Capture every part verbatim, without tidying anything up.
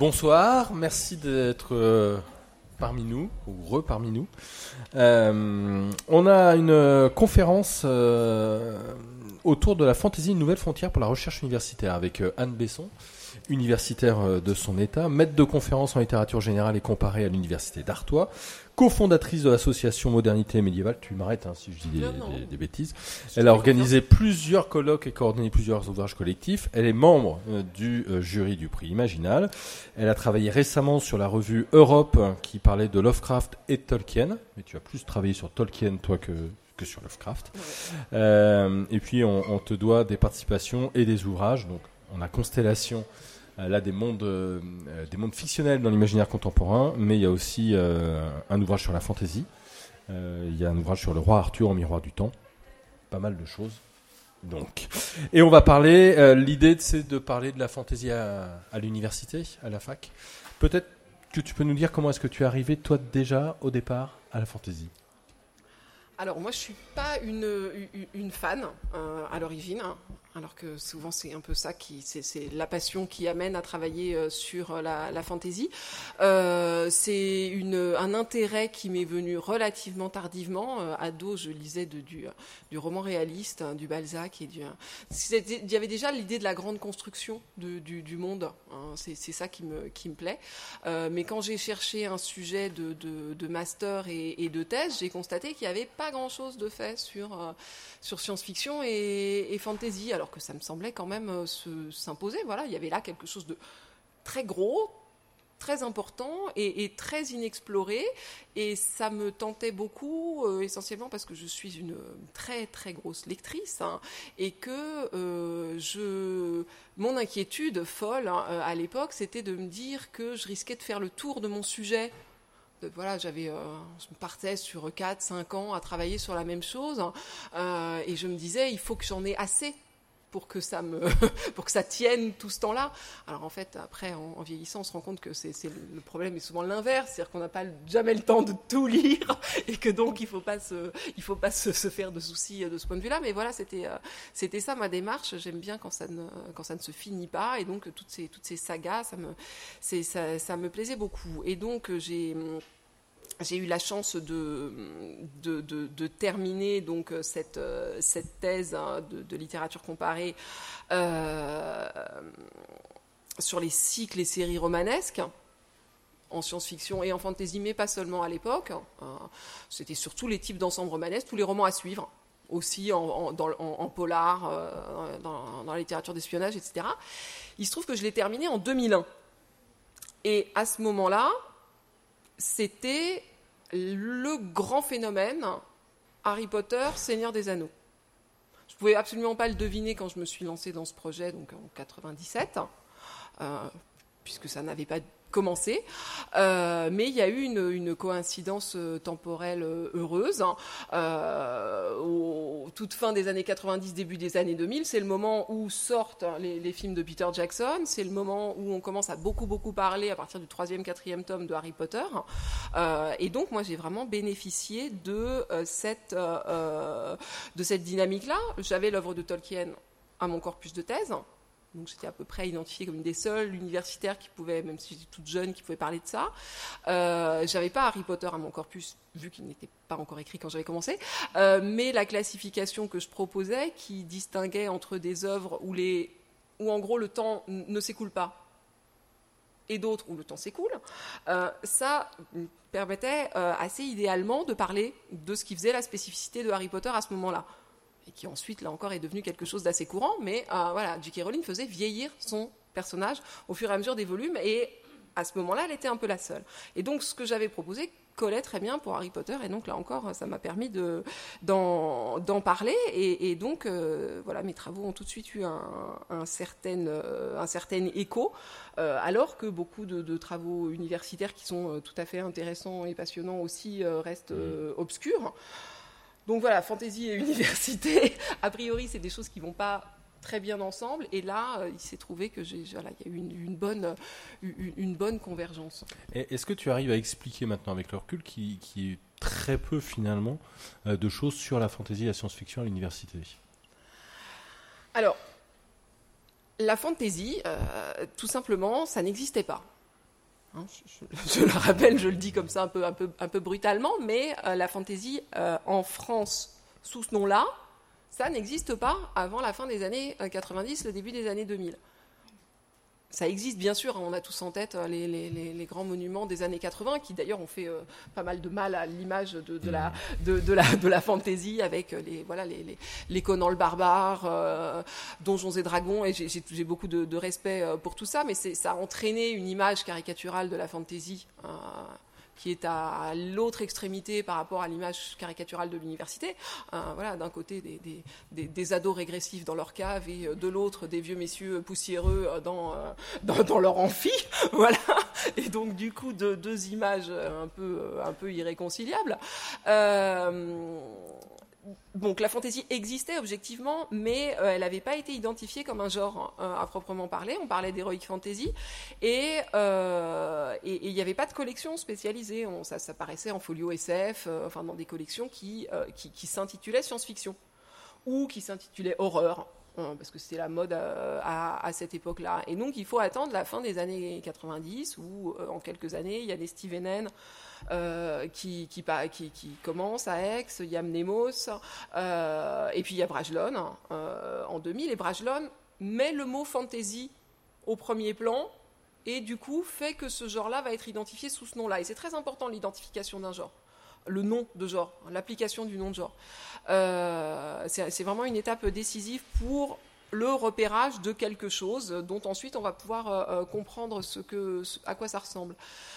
Bonsoir, merci d'être euh, parmi nous, ou re parmi nous. Euh, on a une conférence euh, autour de la fantaisie, une nouvelle frontière pour la recherche universitaire avec euh, Anne Besson, universitaire euh, de son état, maître de conférence en littérature générale et comparée à l'université d'Artois, cofondatrice de l'association Modernité Médiévale. Tu m'arrêtes hein, si je dis des, non, non. des, des bêtises. Elle a organisé plusieurs colloques et coordonné plusieurs ouvrages collectifs. Elle est membre euh, du euh, jury du prix Imaginal. Elle a travaillé récemment sur la revue Europe euh, qui parlait de Lovecraft et Tolkien. Mais tu as plus travaillé sur Tolkien toi que que sur Lovecraft. Ouais. Euh, et puis on, on te doit des participations et des ouvrages. Donc on a Constellation. Là, des mondes, euh, des mondes fictionnels dans l'imaginaire contemporain, mais il y a aussi euh, un ouvrage sur la fantaisie. Euh, il y a un ouvrage sur le roi Arthur au miroir du temps. Pas mal de choses. Donc, et on va parler. Euh, l'idée, c'est de parler de la fantaisie à, à l'université, à la fac. Peut-être que tu peux nous dire comment est-ce que tu es arrivé, toi, déjà, au départ, à la fantaisie. Alors, moi, je suis pas une, une, une fan euh, à l'origine. Alors que souvent c'est un peu ça qui c'est, c'est la passion qui amène à travailler euh, sur la, la fantaisie. Euh, c'est une un intérêt qui m'est venu relativement tardivement. Euh, ado, je lisais de, du du roman réaliste, hein, du Balzac et du. Il y avait déjà l'idée de la grande construction de, du, du monde. Hein, c'est, c'est ça qui me qui me plaît. Euh, mais quand j'ai cherché un sujet de, de, de master et, et de thèse, j'ai constaté qu'il y avait pas grand-chose de fait sur euh, sur science-fiction et, et fantasy. Alors que ça me semblait quand même euh, se, s'imposer. Voilà, il y avait là quelque chose de très gros, très important et, et très inexploré. Et ça me tentait beaucoup, euh, essentiellement parce que je suis une très très grosse lectrice hein, et que euh, je, mon inquiétude folle hein, à l'époque, c'était de me dire que je risquais de faire le tour de mon sujet. Voilà, j'avais, euh, je partais sur quatre cinq ans à travailler sur la même chose euh, et je me disais, il faut que j'en ai assez pour que ça me, pour que ça tienne tout ce temps-là. Alors en fait, après, en, en vieillissant, on se rend compte que c'est, c'est le problème est souvent l'inverse, c'est-à-dire qu'on n'a pas jamais le temps de tout lire et que donc il faut pas se, il faut pas se, se faire de soucis de ce point de vue-là. Mais voilà, c'était, euh, c'était ça ma démarche. J'aime bien quand ça ne, quand ça ne se finit pas et donc toutes ces, toutes ces sagas, ça me, c'est, ça, ça me plaisait beaucoup. Et donc j'ai J'ai eu la chance de, de, de, de terminer donc cette, cette thèse de, de littérature comparée euh, sur les cycles et séries romanesques en science-fiction et en fantasy, mais pas seulement à l'époque. C'était surtout les types d'ensembles romanesques, tous les romans à suivre, aussi en, en, dans, en, en polar, euh, dans, dans la littérature d'espionnage, et cetera. Il se trouve que je l'ai terminé en deux mille un. Et à ce moment-là, c'était le grand phénomène Harry Potter, Seigneur des Anneaux. Je ne pouvais absolument pas le deviner quand je me suis lancée dans ce projet, donc en quatre-vingt-dix-sept, euh, puisque ça n'avait pas commencé. Euh, mais il y a eu une, une coïncidence temporelle heureuse. Euh, au, toute fin des années quatre-vingt-dix, début des années deux mille, c'est le moment où sortent les, les films de Peter Jackson. C'est le moment où on commence à beaucoup, beaucoup parler à partir du troisième, quatrième tome de Harry Potter. Euh, et donc, moi, j'ai vraiment bénéficié de, euh, cette, euh, de cette dynamique-là. J'avais l'œuvre de Tolkien à mon corpus de thèse. Donc j'étais à peu près identifiée comme une des seules universitaires qui pouvaient, même si j'étais toute jeune, qui pouvait parler de ça. Euh, j'avais pas Harry Potter à mon corpus, vu qu'il n'était pas encore écrit quand j'avais commencé, euh, mais la classification que je proposais, qui distinguait entre des œuvres où, les, où en gros le temps n- ne s'écoule pas, et d'autres où le temps s'écoule, euh, ça permettait euh, assez idéalement de parler de ce qui faisait la spécificité de Harry Potter à ce moment-là. Et qui ensuite, là encore, est devenu quelque chose d'assez courant. Mais euh, voilà, J K. Rowling faisait vieillir son personnage au fur et à mesure des volumes. Et à ce moment-là, elle était un peu la seule. Et donc, ce que j'avais proposé collait très bien pour Harry Potter. Et donc, là encore, ça m'a permis de, d'en, d'en parler. Et, et donc, euh, voilà, mes travaux ont tout de suite eu un, un, certain, euh, un certain écho. Euh, alors que beaucoup de, de travaux universitaires qui sont euh, tout à fait intéressants et passionnants aussi euh, restent euh, obscurs. Donc voilà, fantaisie et université, a priori, c'est des choses qui ne vont pas très bien ensemble. Et là, euh, il s'est trouvé que j'ai, voilà, il y a eu une, une, bonne, une, une bonne convergence. Et est-ce que tu arrives à expliquer maintenant avec le recul qu'il y a très peu finalement euh, de choses sur la fantaisie et la science-fiction à l'université ? Alors, la fantaisie, euh, tout simplement, ça n'existait pas. Hein, je, je, je le rappelle, je le dis comme ça un peu, un peu, un peu brutalement, mais euh, la fantasy euh, en France, sous ce nom-là, ça n'existe pas avant la fin des années quatre-vingt-dix, le début des années deux mille. Ça existe bien sûr, hein, on a tous en tête les, les, les, les grands monuments des années quatre-vingts qui d'ailleurs ont fait euh, pas mal de mal à l'image de, de, la, de, de, la, de la fantasy avec les, voilà, les, les, les Conan le barbare, euh, Donjons et Dragons, et j'ai, j'ai, j'ai beaucoup de, de respect pour tout ça, mais c'est, ça a entraîné une image caricaturale de la fantasy euh, qui est à l'autre extrémité par rapport à l'image caricaturale de l'université. Euh, voilà, d'un côté des, des, des, des ados régressifs dans leur cave et de l'autre des vieux messieurs poussiéreux dans, euh, dans, dans leur amphi. Voilà. Et donc du coup deux, deux images un peu, un peu irréconciliables. Euh, Donc la fantasy existait objectivement, mais euh, elle n'avait pas été identifiée comme un genre euh, à proprement parler. On parlait d'heroic fantasy et euh, et il n'y avait pas de collection spécialisée. On, ça, ça paraissait en folio S F, euh, enfin dans des collections qui euh, qui, qui s'intitulaient science-fiction ou qui s'intitulaient horreur. Parce que c'était la mode à, à, à cette époque-là. Et donc, il faut attendre la fin des années quatre-vingt-dix, où, euh, en quelques années, il y a des Steven euh, qui, qui, qui, qui commencent à Aix, il y a Mnemos, euh, et puis il y a Brajlon euh, en deux mille. Et Brajlon met le mot fantasy au premier plan, et du coup, fait que ce genre-là va être identifié sous ce nom-là. Et c'est très important, l'identification d'un genre. Le nom de genre, l'application du nom de genre. Euh, c'est, c'est vraiment une étape décisive pour le repérage de quelque chose dont ensuite on va pouvoir euh, comprendre ce que, à quoi ça ressemble.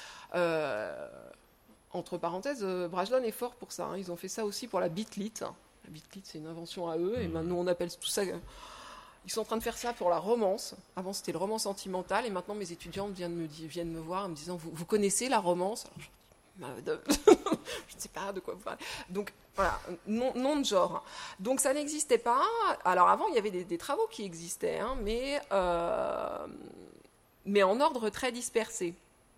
Euh, entre parenthèses, Brajlon est fort pour ça. Hein. Ils ont fait ça aussi pour la bitlit. La bitlit, c'est une invention à eux, et maintenant on appelle tout ça... Ils sont en train de faire ça pour la romance. Avant, c'était le roman sentimental, et maintenant mes étudiants viennent me, viennent me voir en me disant « Vous, vous connaissez la romance ?» Alors, je ne sais pas de quoi vous parlez. Donc, voilà, nom, nom de genre. Donc, ça n'existait pas. Alors, avant, il y avait des, des travaux qui existaient, hein, mais, euh, mais en ordre très dispersé.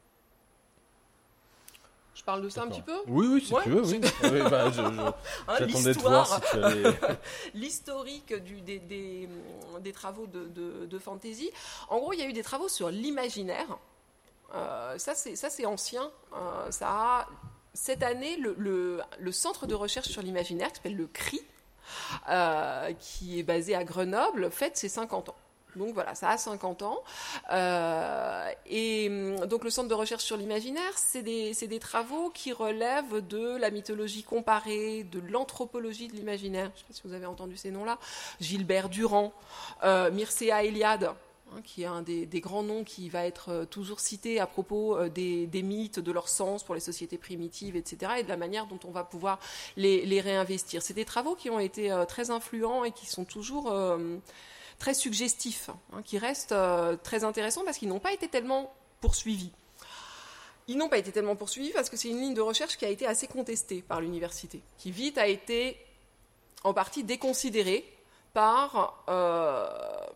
Je parle de ça D'accord. un petit peu ? Oui, oui, si ouais, tu veux, oui. oui bah, je, je, hein, j'attendais de voir si tu allais... L'historique du, des, des, des travaux de, de, de fantasy. En gros, il y a eu des travaux sur l'imaginaire. Euh, ça, c'est, ça, c'est ancien. Euh, ça a, cette année, le, le, le centre de recherche sur l'imaginaire, qui s'appelle le C R I, euh, qui est basé à Grenoble, fête ses cinquante ans. Donc voilà, ça a cinquante ans. Euh, et donc le centre de recherche sur l'imaginaire, c'est des, c'est des travaux qui relèvent de la mythologie comparée, de l'anthropologie de l'imaginaire. Je ne sais pas si vous avez entendu ces noms-là. Gilbert Durand, euh, Mircea Eliade, hein, qui est un des, des grands noms qui va être toujours cité à propos des, des mythes, de leur sens pour les sociétés primitives, et cetera, et de la manière dont on va pouvoir les, les réinvestir. C'est des travaux qui ont été euh, très influents et qui sont toujours... Euh, très suggestifs, hein, qui restent euh, très intéressants parce qu'ils n'ont pas été tellement poursuivis. Ils n'ont pas été tellement poursuivis parce que c'est une ligne de recherche qui a été assez contestée par l'université, qui vite a été en partie déconsidérée par euh,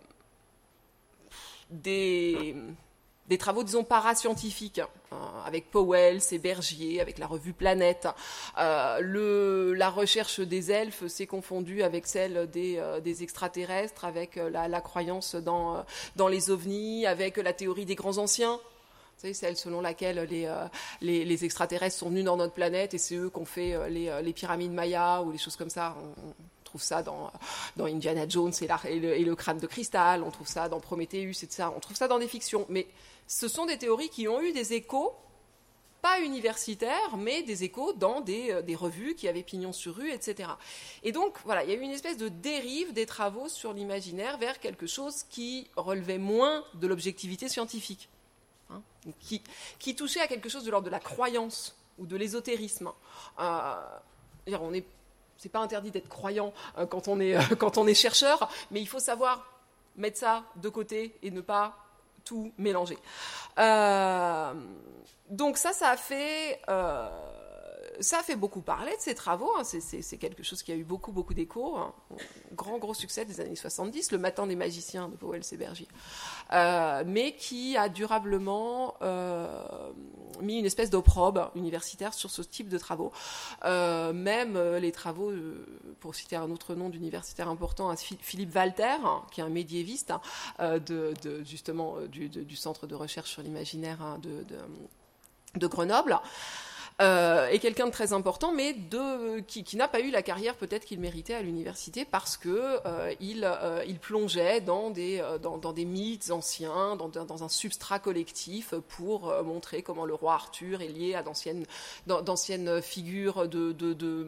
des... des travaux, disons, parascientifiques, euh, avec Powell, et Bergier, avec la revue Planète. Euh, le, la recherche des elfes s'est confondue avec celle des, euh, des extraterrestres, avec la, la croyance dans, euh, dans les ovnis, avec la théorie des grands anciens. Vous savez, celle selon laquelle les, euh, les, les extraterrestres sont venus dans notre planète et c'est eux qui ont fait euh, les, les pyramides mayas ou les choses comme ça. On, on trouve ça dans, dans Indiana Jones et, la, et, le, et le crâne de cristal, on trouve ça dans Prométhéeus, et cetera. On trouve ça dans des fictions. Mais ce sont des théories qui ont eu des échos, pas universitaires, mais des échos dans des, des revues qui avaient pignon sur rue, et cetera. Et donc, voilà, il y a eu une espèce de dérive des travaux sur l'imaginaire vers quelque chose qui relevait moins de l'objectivité scientifique, hein, qui, qui touchait à quelque chose de l'ordre de la croyance ou de l'ésotérisme. Euh, on est, c'est pas interdit d'être croyant euh, quand on est, euh, quand on est chercheur, mais il faut savoir mettre ça de côté et ne pas tout mélanger. Euh, donc ça, ça a fait, euh, ça a fait beaucoup parler de ces travaux. Hein. C'est, c'est, c'est quelque chose qui a eu beaucoup, beaucoup d'écho. Hein. Grand, gros succès des années soixante-dix, Le Matin des magiciens de Powell et Bergier, euh, mais qui a durablement euh, mis une espèce d'opprobre universitaire sur ce type de travaux. Euh, même euh, les travaux, euh, pour citer un autre nom d'universitaire important, Philippe Walter, hein, qui est un médiéviste, hein, euh, de, de, justement euh, du, de, du Centre de recherche sur l'imaginaire hein, de, de, de Grenoble, Euh, est quelqu'un de très important, mais de, qui, qui n'a pas eu la carrière peut-être qu'il méritait à l'université parce que euh, il, euh, il plongeait dans des, euh, dans, dans des mythes anciens, dans, dans un substrat collectif pour euh, montrer comment le roi Arthur est lié à d'anciennes, d'anciennes figures de, de, de,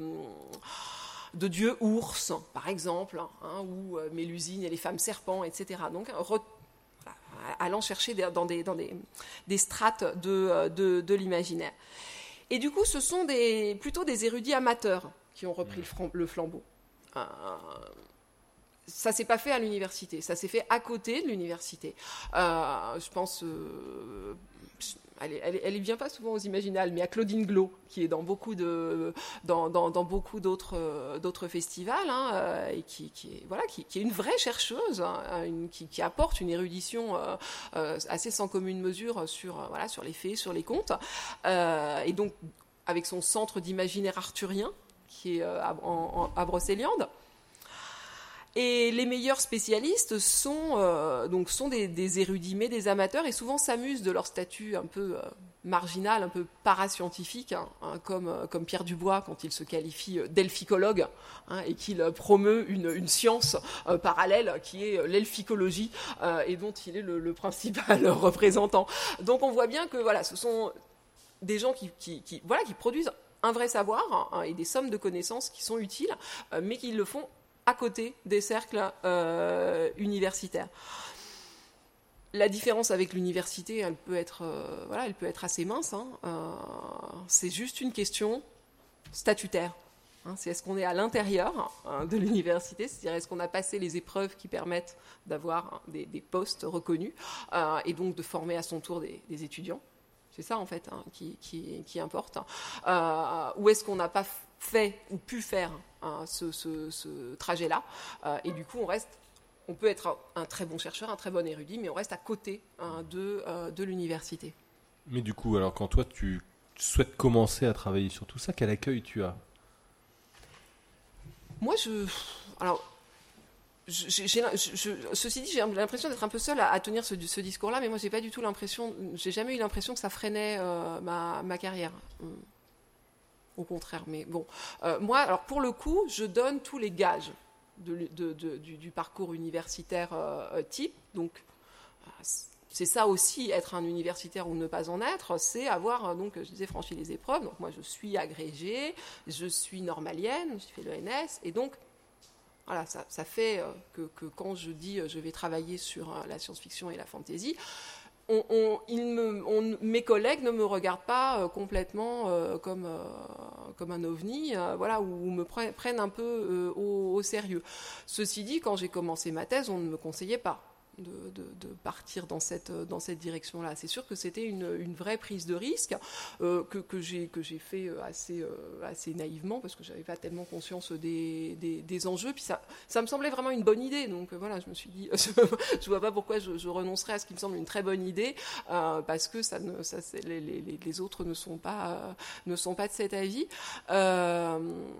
de dieux ours, par exemple, hein, ou euh, Mélusine et les femmes serpents, et cetera. Donc, re, allant chercher des, dans, des, dans des, des strates de, de, de l'imaginaire. Et du coup, ce sont des, plutôt des érudits amateurs qui ont repris le, le flambeau. Euh, ça ne s'est pas fait à l'université, ça s'est fait à côté de l'université. Euh, je pense, euh, elle ne vient pas souvent aux Imaginales, mais à Claudine Glos, qui est dans beaucoup de, dans, dans, dans beaucoup d'autres, d'autres festivals, hein, et qui, qui est, voilà, qui, qui est une vraie chercheuse, hein, une, qui, qui apporte une érudition euh, euh, assez sans commune mesure sur, euh, voilà, sur les faits, sur les contes, euh, et donc avec son centre d'imaginaire arthurien, qui est euh, à, en, à Brocéliande. Et les meilleurs spécialistes sont, euh, donc sont des, des érudits, mais des amateurs, et souvent s'amusent de leur statut un peu euh, marginal, un peu parascientifique, hein, hein, comme, euh, comme Pierre Dubois quand il se qualifie d'elphicologue, hein, et qu'il promeut une, une science euh, parallèle qui est l'elphicologie, euh, et dont il est le, le principal représentant. Donc on voit bien que voilà, ce sont des gens qui, qui, qui, voilà, qui produisent un vrai savoir, hein, et des sommes de connaissances qui sont utiles, euh, mais qui le font à côté des cercles euh, universitaires. La différence avec l'université, elle peut être, euh, voilà, elle peut être assez mince. Hein. Euh, c'est juste une question statutaire. Hein. C'est est-ce qu'on est à l'intérieur hein, de l'université, c'est-à-dire est-ce qu'on a passé les épreuves qui permettent d'avoir hein, des, des postes reconnus euh, et donc de former à son tour des, des étudiants. C'est ça en fait hein, qui, qui, qui importe. Euh, ou est-ce qu'on n'a pas fait ou pu faire hein, ce, ce, ce trajet-là euh, et du coup on reste, on peut être un, un très bon chercheur, un très bon érudit, mais on reste à côté hein, de, euh, de l'université. Mais du coup, alors quand toi tu souhaites commencer à travailler sur tout ça, quel accueil tu as ? Moi je, alors. J'ai, j'ai, je, ceci dit, j'ai l'impression d'être un peu seule à, à tenir ce, ce discours-là, mais moi, j'ai pas du tout l'impression, j'ai jamais eu l'impression que ça freinait euh, ma, ma carrière. Au contraire, mais bon. Euh, moi, alors pour le coup, je donne tous les gages de, de, de, du, du parcours universitaire euh, type. Donc, c'est ça aussi, être un universitaire ou ne pas en être, c'est avoir, donc, je disais, franchi les épreuves. Donc, moi, je suis agrégée, je suis normalienne, j'ai fait l'E N S, et donc, voilà, ça, ça fait que, que quand je dis je vais travailler sur la science-fiction et la fantasy, on, on, il me, on, mes collègues ne me regardent pas complètement euh, comme, euh, comme un ovni, euh, voilà, ou me pre- prennent un peu euh, au, au sérieux. Ceci dit, quand j'ai commencé ma thèse, on ne me conseillait pas de, de, de partir dans cette, dans cette direction-là. C'est sûr que c'était une, une vraie prise de risque euh, que, que, j'ai, que j'ai fait assez, euh, assez naïvement parce que je n'avais pas tellement conscience des, des, des enjeux. Puis ça, ça me semblait vraiment une bonne idée. Donc voilà, je me suis dit, je ne vois pas pourquoi je, je renoncerais à ce qui me semble une très bonne idée euh, parce que ça ne, ça, c'est, les, les, les autres ne sont pas, euh, ne sont pas de cet avis. Euh,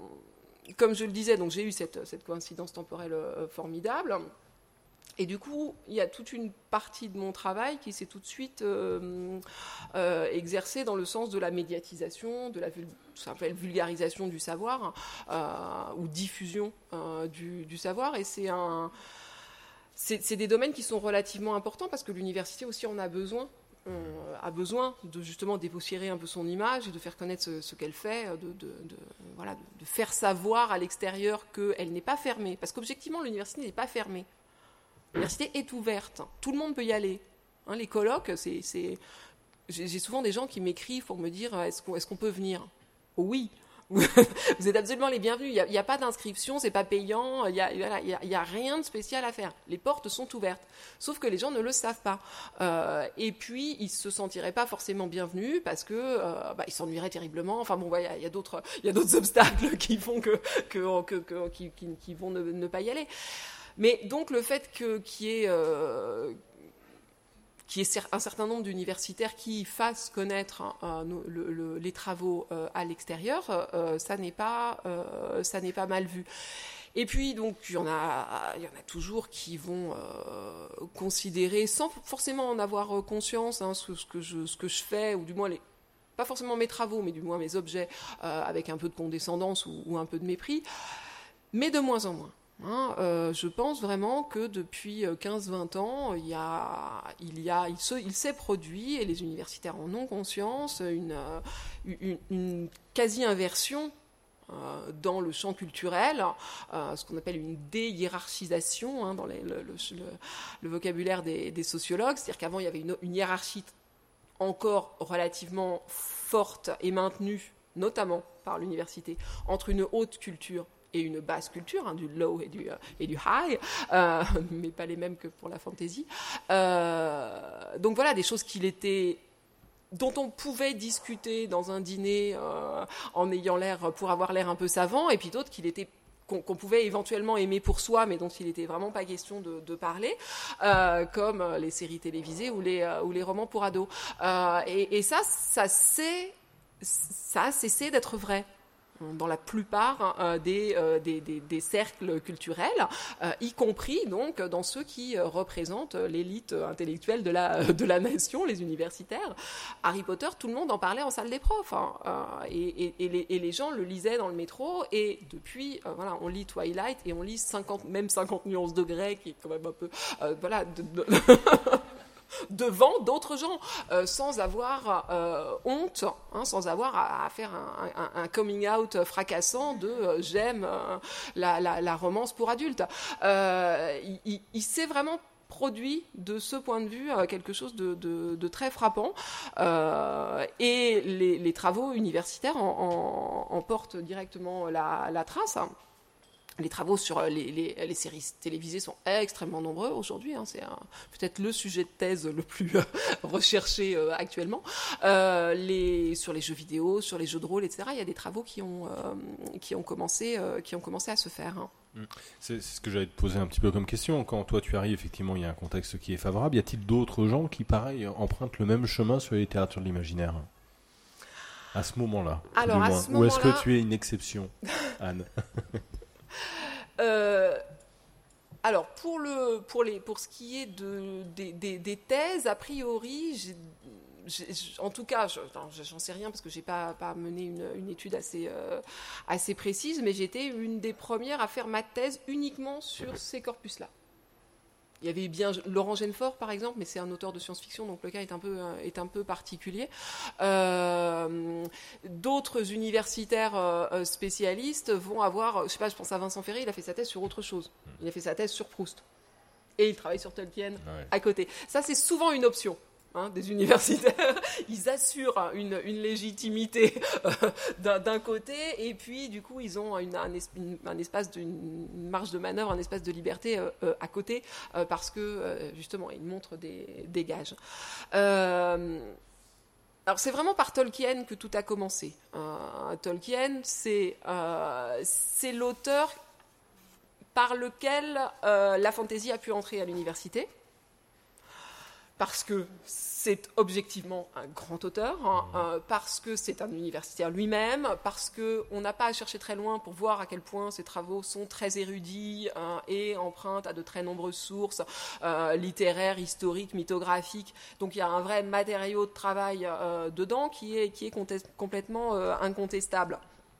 comme je le disais, donc j'ai eu cette, cette coïncidence temporelle euh, formidable. Et du coup, il y a toute une partie de mon travail qui s'est tout de suite euh, euh, exercée dans le sens de la médiatisation, de la vul- ça s'appelle vulgarisation du savoir euh, ou diffusion euh, du, du savoir. Et c'est, un, c'est, c'est des domaines qui sont relativement importants parce que l'université aussi en a besoin. On a besoin de justement dépoussiérer un peu son image et de faire connaître ce, ce qu'elle fait, de, de, de, voilà, de, de faire savoir à l'extérieur qu'elle n'est pas fermée. Parce qu'objectivement, l'université n'est pas fermée. L'université est ouverte, tout le monde peut y aller. Hein, les colloques, c'est, c'est... J'ai, j'ai souvent des gens qui m'écrivent pour me dire est-ce qu'on, est-ce qu'on peut venir ? Oh oui, vous êtes absolument les bienvenus. Il n'y a, a pas d'inscription, c'est pas payant, il n'y a, voilà, a, a rien de spécial à faire. Les portes sont ouvertes, sauf que les gens ne le savent pas. Euh, et puis, ils ne se sentiraient pas forcément bienvenus parce que euh, bah, ils s'ennuieraient terriblement. Enfin bon, il ouais, y, y a d'autres, il y a d'autres obstacles qui font que, que, que, que qui, qui, qui vont ne, ne pas y aller. Mais donc le fait que, qu'il y ait, euh, qu'il y ait un certain nombre d'universitaires qui fassent connaître euh, le, le, les travaux euh, à l'extérieur, euh, ça n'est pas, euh, ça n'est pas mal vu. Et puis, donc, il y en a, il y en a toujours qui vont euh, considérer, sans forcément en avoir conscience, hein, ce, ce, que je, ce que je fais, ou du moins, les, pas forcément mes travaux, mais du moins mes objets, euh, avec un peu de condescendance ou, ou un peu de mépris, mais de moins en moins. Hein, euh, je pense vraiment que depuis quinze vingt ans, il, y a, il, y a, il, se, il s'est produit, et les universitaires en ont conscience, une, une, une quasi-inversion dans le champ culturel, euh, ce qu'on appelle une déhiérarchisation hein, dans les, le, le, le, le vocabulaire des, des sociologues, c'est-à-dire qu'avant il y avait une, une hiérarchie encore relativement forte et maintenue, notamment par l'université, entre une haute culture et une basse culture, hein, du low et du, euh, et du high, euh, mais pas les mêmes que pour la fantasy. Euh, donc voilà, des choses qu'il était... dont on pouvait discuter dans un dîner euh, en ayant l'air, pour avoir l'air un peu savant, et puis d'autres qu'il était, qu'on, qu'on pouvait éventuellement aimer pour soi, mais dont il n'était vraiment pas question de, de parler, euh, comme les séries télévisées ou les, euh, ou les romans pour ados. Euh, et, et ça, ça, c'est, ça a cessé d'être vrai dans la plupart euh, des, euh, des, des, des cercles culturels, euh, y compris donc dans ceux qui euh, représentent l'élite intellectuelle de la, de la nation, les universitaires. Harry Potter, tout le monde en parlait en salle des profs, hein, euh, et, et, et, les, et les gens le lisaient dans le métro, et depuis, euh, voilà, on lit Twilight et on lit cinquante, même cinquante nuances de Grey, qui est quand même un peu, euh, voilà, de, de devant d'autres gens, euh, sans avoir euh, honte, hein, sans avoir à, à faire un, un, un coming out fracassant de euh, j'aime euh, la, la, la romance pour adultes. Euh, il, il s'est vraiment produit de ce point de vue euh, quelque chose de, de, de très frappant, euh, et les, les travaux universitaires en, en, en portent directement la, la trace. Hein. Les travaux sur les, les, les séries télévisées sont extrêmement nombreux aujourd'hui. Hein, c'est un, peut-être le sujet de thèse le plus euh, recherché euh, actuellement. Euh, les, sur les jeux vidéo, sur les jeux de rôle, et cetera. Il y a des travaux qui ont, euh, qui ont, commencé, euh, qui ont commencé à se faire. Hein. C'est, c'est ce que j'allais te poser un petit peu comme question. Quand toi tu arrives, effectivement, il y a un contexte qui est favorable. Y a-t-il d'autres gens qui, pareil, empruntent le même chemin sur la littérature de l'imaginaire à ce moment-là? Alors, à ce Ou est-ce moment-là... que tu es une exception, Anne? Euh, alors pour le pour les pour ce qui est de des, des, des thèses, a priori, j'ai, j'ai, en tout cas, je, non, j'en sais rien parce que j'ai pas pas mené une, une étude assez euh, assez précise, mais j'étais une des premières à faire ma thèse uniquement sur ces corpus-là. Il y avait bien Laurent Genefort, par exemple, mais c'est un auteur de science-fiction, donc le cas est un peu, est un peu particulier. Euh, d'autres universitaires euh, spécialistes vont avoir, je sais pas, je pense à Vincent Ferré, il a fait sa thèse sur autre chose. Il a fait sa thèse sur Proust. Et il travaille sur Tolkien ouais. à côté. Ça, c'est souvent une option. Hein, des universitaires, ils assurent une, une légitimité euh, d'un, d'un côté, et puis du coup ils ont une, un, une, un espace de, une marge de manœuvre, un espace de liberté euh, euh, à côté, euh, parce que euh, justement ils montrent des, des gages. Euh, alors c'est vraiment par Tolkien que tout a commencé. Euh, Tolkien, c'est, euh, c'est l'auteur par lequel euh, la fantasy a pu entrer à l'université. Parce que c'est objectivement un grand auteur, hein, euh, parce que c'est un universitaire lui-même, parce qu'on n'a pas à chercher très loin pour voir à quel point ses travaux sont très érudits euh, et empruntent à de très nombreuses sources euh, littéraires, historiques, mythographiques. Donc il y a un vrai matériau de travail euh, dedans qui est, qui est contest- complètement euh, incontestable.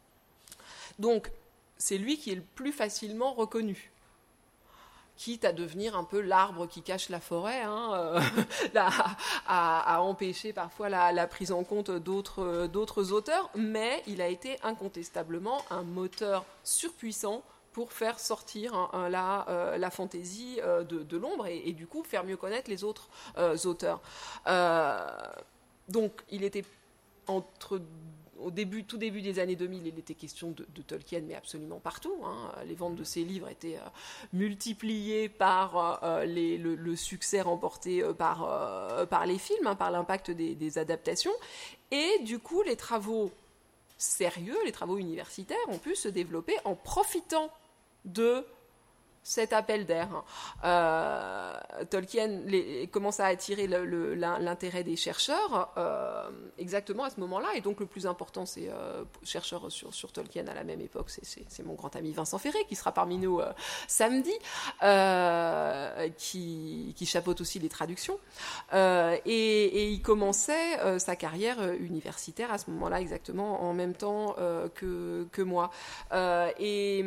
Donc c'est lui qui est le plus facilement reconnu. Quitte à devenir un peu l'arbre qui cache la forêt, hein, euh, à, à, à empêcher parfois la, la prise en compte d'autres, d'autres auteurs, mais il a été incontestablement un moteur surpuissant pour faire sortir hein, la, euh, la fantaisie euh, de, de l'ombre et, et du coup faire mieux connaître les autres euh, auteurs. Euh, donc il était entre... Au début, tout début des années deux mille, il était question de, de Tolkien, mais absolument partout. Hein. Les ventes de ses livres étaient euh, multipliées par euh, les, le, le succès remporté euh, par, euh, par les films, hein, par l'impact des, des adaptations. Et du coup, les travaux sérieux, les travaux universitaires ont pu se développer en profitant de cet appel d'air. Euh, Tolkien les, commence à attirer le, le, l'intérêt des chercheurs euh, exactement à ce moment-là. Et donc le plus important, c'est euh, chercheur sur, sur Tolkien à la même époque, c'est, c'est, c'est mon grand ami Vincent Ferré qui sera parmi nous euh, samedi, euh, qui, qui chapeaute aussi les traductions. Euh, et, et il commençait euh, sa carrière universitaire à ce moment-là exactement en même temps euh, que, que moi. Euh, et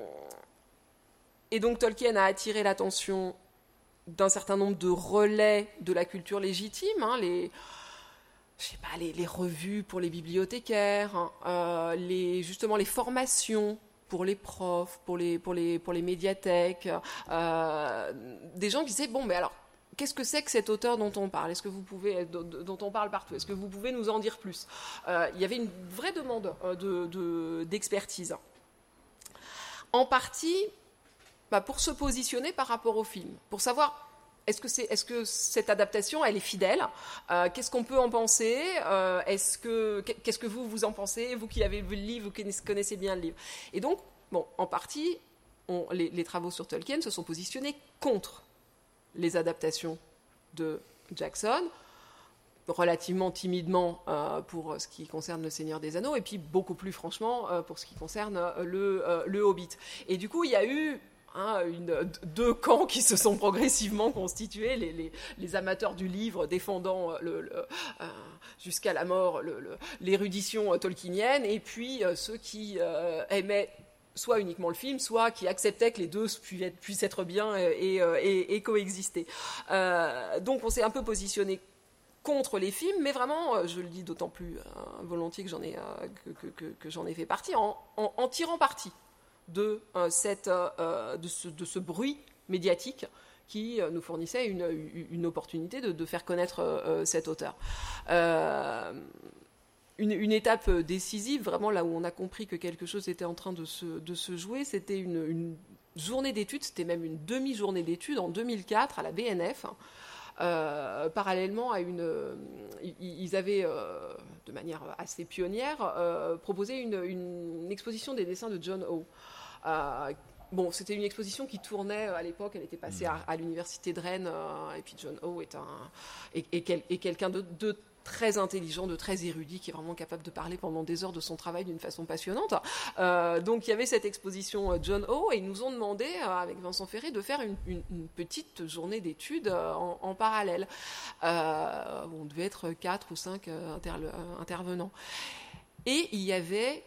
Et donc Tolkien a attiré l'attention d'un certain nombre de relais de la culture légitime, hein, les, je sais pas, les, les revues pour les bibliothécaires, hein, euh, les, justement les formations pour les profs, pour les, pour les, pour les médiathèques, euh, des gens qui disaient, bon, mais alors, qu'est-ce que c'est que cet auteur dont on parle ? Est-ce que vous pouvez, dont on parle partout ? Est-ce que vous pouvez nous en dire plus ? euh, Il y avait une vraie demande de, de, d'expertise. En partie... Bah pour se positionner par rapport au film, pour savoir est-ce que, c'est, est-ce que cette adaptation, elle est fidèle, euh, qu'est-ce qu'on peut en penser, euh, est-ce que, qu'est-ce que vous, vous en pensez, vous qui avez vu le livre, vous connaissez bien le livre. Et donc, bon, en partie, on, les, les travaux sur Tolkien se sont positionnés contre les adaptations de Jackson, relativement timidement euh, pour ce qui concerne le Seigneur des Anneaux, et puis beaucoup plus franchement euh, pour ce qui concerne euh, le, euh, le Hobbit. Et du coup, il y a eu Hein, une, deux camps qui se sont progressivement constitués, les, les, les amateurs du livre défendant le, le, euh, jusqu'à la mort le, le, l'érudition tolkienienne, et puis euh, ceux qui euh, aimaient soit uniquement le film, soit qui acceptaient que les deux puissent être, puissent être bien et, et, et, et coexister. Euh, donc on s'est un peu positionné contre les films, mais vraiment, je le dis d'autant plus euh, volontiers que j'en ai, euh, que, que, que, que j'en ai fait partie, en, en, en tirant parti de, euh, cette, euh, de, ce, de ce bruit médiatique qui euh, nous fournissait une, une opportunité de, de faire connaître euh, cet auteur. Euh, une, une étape décisive, vraiment là où on a compris que quelque chose était en train de se, de se jouer, c'était une, une journée d'études, c'était même une demi-journée d'études en deux mille quatre à la B N F. Euh, parallèlement à une, euh, ils avaient, euh, de manière assez pionnière, euh, proposé une, une exposition des dessins de John O. Euh, bon, c'était une exposition qui tournait à l'époque, elle était passée à, à l'université de Rennes, euh, et puis John O est un, et, et, quel, et quelqu'un de, de très intelligent, de très érudit, qui est vraiment capable de parler pendant des heures de son travail d'une façon passionnante. Euh, donc il y avait cette exposition John O, et ils nous ont demandé, avec Vincent Ferré, de faire une, une, une petite journée d'études en, en parallèle. Euh, on devait être quatre ou cinq inter, intervenants. Et il y avait...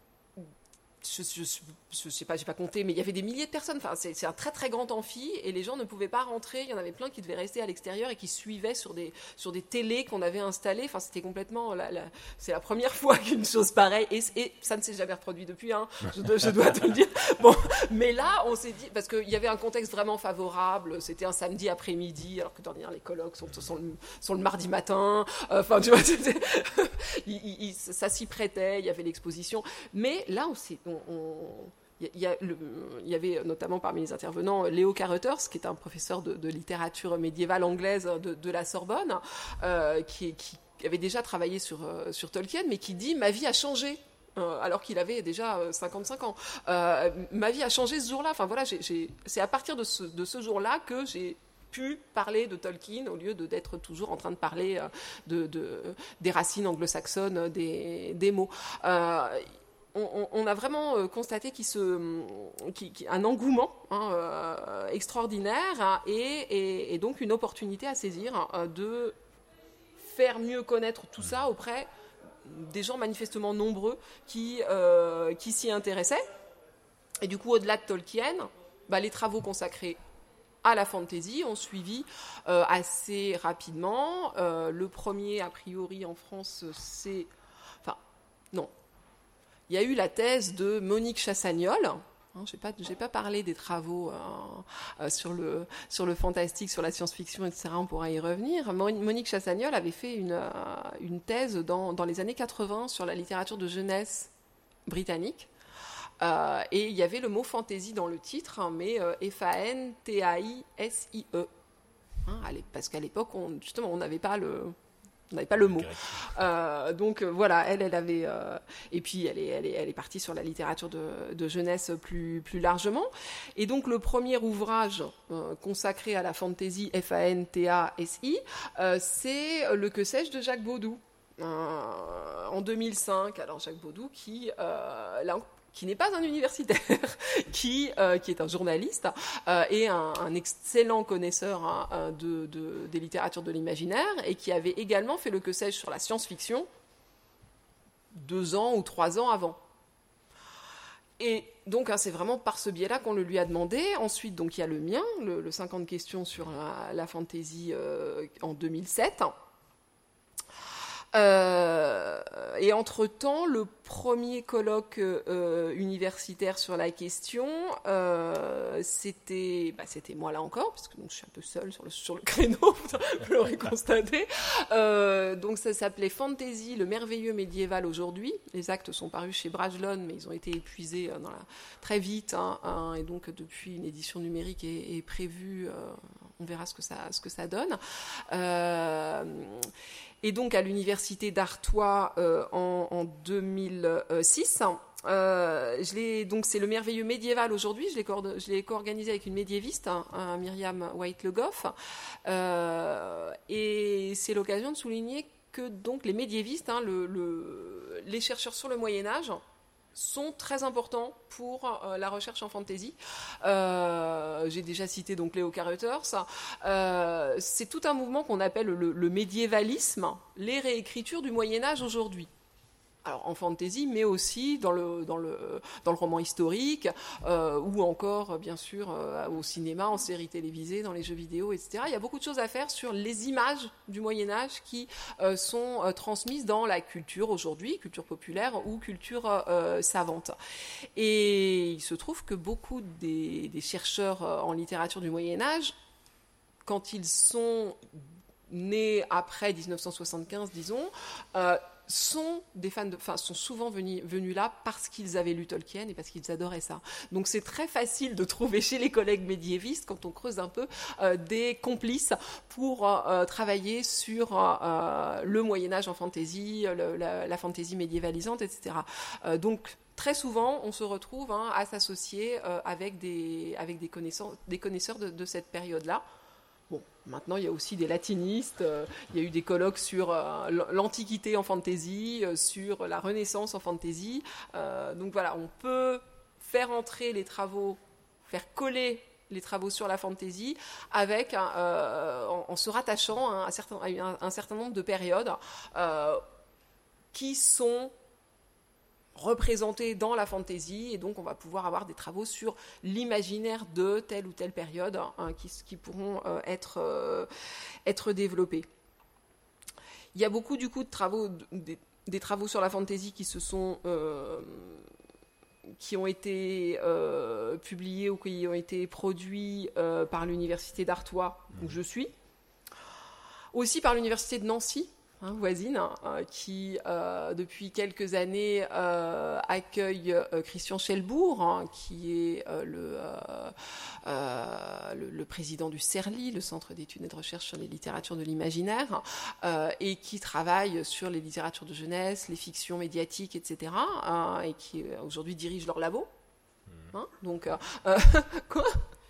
Je ne je, je sais pas, j'ai pas compté, mais il y avait des milliers de personnes. Enfin, c'est, c'est un très très grand amphi et les gens ne pouvaient pas rentrer. Il y en avait plein qui devaient rester à l'extérieur et qui suivaient sur des sur des télés qu'on avait installées. Enfin, c'était complètement. La, la, c'est la première fois qu'une chose pareille et, et ça ne s'est jamais reproduit depuis. Hein, je, je dois te le dire. Bon, mais là, on s'est dit parce qu'il y avait un contexte vraiment favorable. C'était un samedi après-midi, alors que d'ordinaire les colloques sont, sont, le, sont le mardi matin. Enfin, tu vois, c'était, il, il, ça s'y prêtait. Il y avait l'exposition, mais là, on s'est on, Il y, a le, il y avait notamment parmi les intervenants Léo Carruthers, qui est un professeur de, de littérature médiévale anglaise de, de la Sorbonne, euh, qui, qui avait déjà travaillé sur, euh, sur Tolkien, mais qui dit « ma vie a changé ». Euh, alors qu'il avait déjà euh, cinquante-cinq ans. Euh, ma vie a changé ce jour-là. Enfin, voilà, j'ai, j'ai, c'est à partir de ce, de ce jour-là que j'ai pu parler de Tolkien au lieu de, d'être toujours en train de parler euh, de, de, des racines anglo-saxonnes des, des mots. Euh, On, on a vraiment constaté qu'il se, qu'il, qu'il, un engouement hein, euh, extraordinaire hein, et, et, et donc une opportunité à saisir hein, de faire mieux connaître tout ça auprès des gens manifestement nombreux qui, euh, qui s'y intéressaient. Et du coup, au-delà de Tolkien, bah, les travaux consacrés à la fantasy ont suivi euh, assez rapidement. Euh, le premier, a priori, en France, c'est... Enfin, non. Il y a eu la thèse de Monique Chassagnol. Hein, je n'ai pas, j'ai pas parlé des travaux euh, euh, sur, le, sur le fantastique, sur la science-fiction, et cetera. On pourra y revenir. Monique Chassagnol avait fait une, euh, une thèse dans, dans les années quatre-vingts sur la littérature de jeunesse britannique. Euh, et il y avait le mot fantasy dans le titre, hein, mais euh, F A N T A I S I E. Hein, parce qu'à l'époque, on, justement, on n'avait pas le... On n'avait pas le mot. Euh, donc euh, voilà, elle, elle avait, euh, et puis elle est, elle est, elle est partie sur la littérature de, de jeunesse plus, plus largement. Et donc le premier ouvrage euh, consacré à la fantaisie, F A N T A S I, euh, c'est Le Que sais-je de Jacques Baudou. Euh, en deux mille cinq, alors Jacques Baudou qui, euh, là, qui n'est pas un universitaire, qui, euh, qui est un journaliste euh, et un, un excellent connaisseur hein, de, de, des littératures de l'imaginaire, et qui avait également fait le que sais-je sur la science-fiction deux ans ou trois ans avant. Et donc, hein, c'est vraiment par ce biais-là qu'on le lui a demandé. Ensuite, donc, il y a le mien, le, le cinquante questions sur la, la fantaisie euh, en deux mille sept. Euh, et entre-temps, le premier colloque euh, universitaire sur la question, euh, c'était, bah, c'était moi là encore, parce que donc, je suis un peu seule sur le, sur le créneau, vous l'aurez constaté. Euh, donc ça s'appelait Fantaisie, le merveilleux médiéval aujourd'hui. Les actes sont parus chez Brajlon, mais ils ont été épuisés dans la, très vite, hein, hein, et donc depuis une édition numérique est, est prévue. Euh, on verra ce que ça, ce que ça donne. Euh, Et donc à l'université d'Artois euh, en, en deux mille six, euh, je l'ai, donc c'est le merveilleux médiéval aujourd'hui. Je l'ai, co- je l'ai co-organisé avec une médiéviste, hein, hein, Myriam White-Le Goff, euh, et c'est l'occasion de souligner que donc les médiévistes, hein, le, le, les chercheurs sur le Moyen Âge, sont très importants pour euh, la recherche en fantaisie. Euh, j'ai déjà cité donc Leo Carothers. Euh, c'est tout un mouvement qu'on appelle le, le médiévalisme, les réécritures du Moyen Âge aujourd'hui. Alors en fantaisie, mais aussi dans le, dans le, dans le roman historique, euh, ou encore, bien sûr, euh, au cinéma, en séries télévisées, dans les jeux vidéo, et cetera. Il y a beaucoup de choses à faire sur les images du Moyen-Âge qui euh, sont euh, transmises dans la culture aujourd'hui, culture populaire ou culture euh, savante. Et il se trouve que beaucoup des, des chercheurs en littérature du Moyen-Âge, quand ils sont nés après dix-neuf cent soixante-quinze, disons, euh, sont des fans de, enfin, sont souvent venus, venus là parce qu'ils avaient lu Tolkien et parce qu'ils adoraient ça. Donc c'est très facile de trouver chez les collègues médiévistes, quand on creuse un peu, euh, des complices pour euh, travailler sur euh, le Moyen-Âge en fantaisie, le, la, la fantaisie médiévalisante, et cetera. Euh, donc très souvent, on se retrouve hein, à s'associer euh, avec des, avec des connaisseurs, des connaisseurs de, de cette période-là. Bon, maintenant, il y a aussi des latinistes, euh, il y a eu des colloques sur euh, l'Antiquité en fantaisie, euh, sur la Renaissance en fantaisie. Euh, donc voilà, on peut faire entrer les travaux, faire coller les travaux sur la fantaisie avec, euh, en, en se rattachant à un certain, à un, un certain nombre de périodes euh, qui sont représentées dans la fantaisie, et donc on va pouvoir avoir des travaux sur l'imaginaire de telle ou telle période hein, qui, qui pourront euh, être, euh, être développés. Il y a beaucoup du coup de travaux, des, des travaux sur la fantaisie qui se sont euh, qui ont été euh, publiés ou qui ont été produits euh, par l'université d'Artois où je suis, aussi par l'université de Nancy, Hein, voisine, euh, qui euh, depuis quelques années euh, accueille euh, Christian Schelbourg, hein, qui est euh, le, euh, euh, le, le président du CERLI, le Centre d'études et de recherche sur les littératures de l'imaginaire, euh, et qui travaille sur les littératures de jeunesse, les fictions médiatiques, et cetera, hein, et qui euh, aujourd'hui dirige leur labo. Hein, donc, euh, euh, quoi ?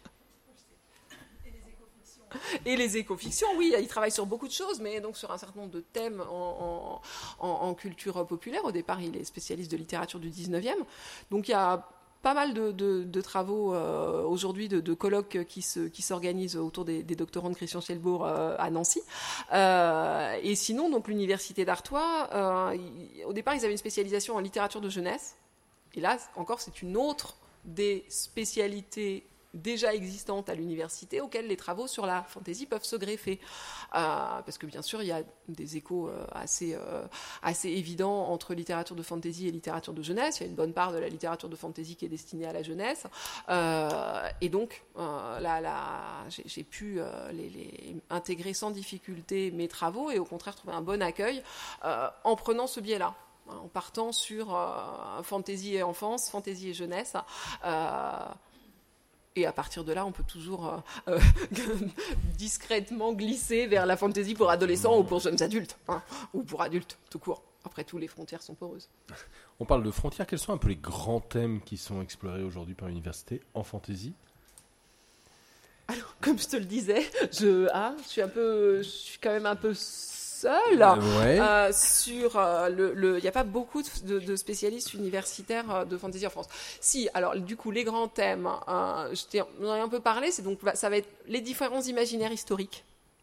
Et les écofictions, oui, ils travaillent sur beaucoup de choses, mais donc sur un certain nombre de thèmes en, en, en culture populaire. Au départ, il est spécialiste de littérature du dix-neuvième. Donc il y a pas mal de, de, de travaux euh, aujourd'hui, de, de colloques qui, se, qui s'organisent autour des, des doctorants de Christian Schelbourg euh, à Nancy. Euh, et sinon, donc l'université d'Artois, euh, il, au départ, ils avaient une spécialisation en littérature de jeunesse. Et là, encore, c'est une autre des spécialités déjà existantes à l'université, auxquelles les travaux sur la fantaisie peuvent se greffer. Euh, parce que bien sûr, il y a des échos euh, assez, euh, assez évidents entre littérature de fantaisie et littérature de jeunesse. Il y a une bonne part de la littérature de fantaisie qui est destinée à la jeunesse. Euh, et donc, euh, là, là, j'ai, j'ai pu euh, les, les intégrer sans difficulté mes travaux et au contraire trouver un bon accueil euh, en prenant ce biais-là. En partant sur euh, fantaisie et enfance, fantaisie et jeunesse. Euh, Et à partir de là, on peut toujours euh, discrètement glisser vers la fantasy pour adolescents ou pour jeunes adultes, hein, ou pour adultes, tout court. Après tout, les frontières sont poreuses. On parle de frontières. Quels sont un peu les grands thèmes qui sont explorés aujourd'hui par l'université en fantasy ? Alors, comme je te le disais, je, ah, je suis un peu, je suis quand même un peu seule euh, ouais. euh, sur euh, le. le, il n'y a pas beaucoup de, de spécialistes universitaires de fantasy en France. Si, alors du coup, les grands thèmes, euh, je t'en ai un peu parlé. C'est donc, ça va être les différents imaginaires historiques.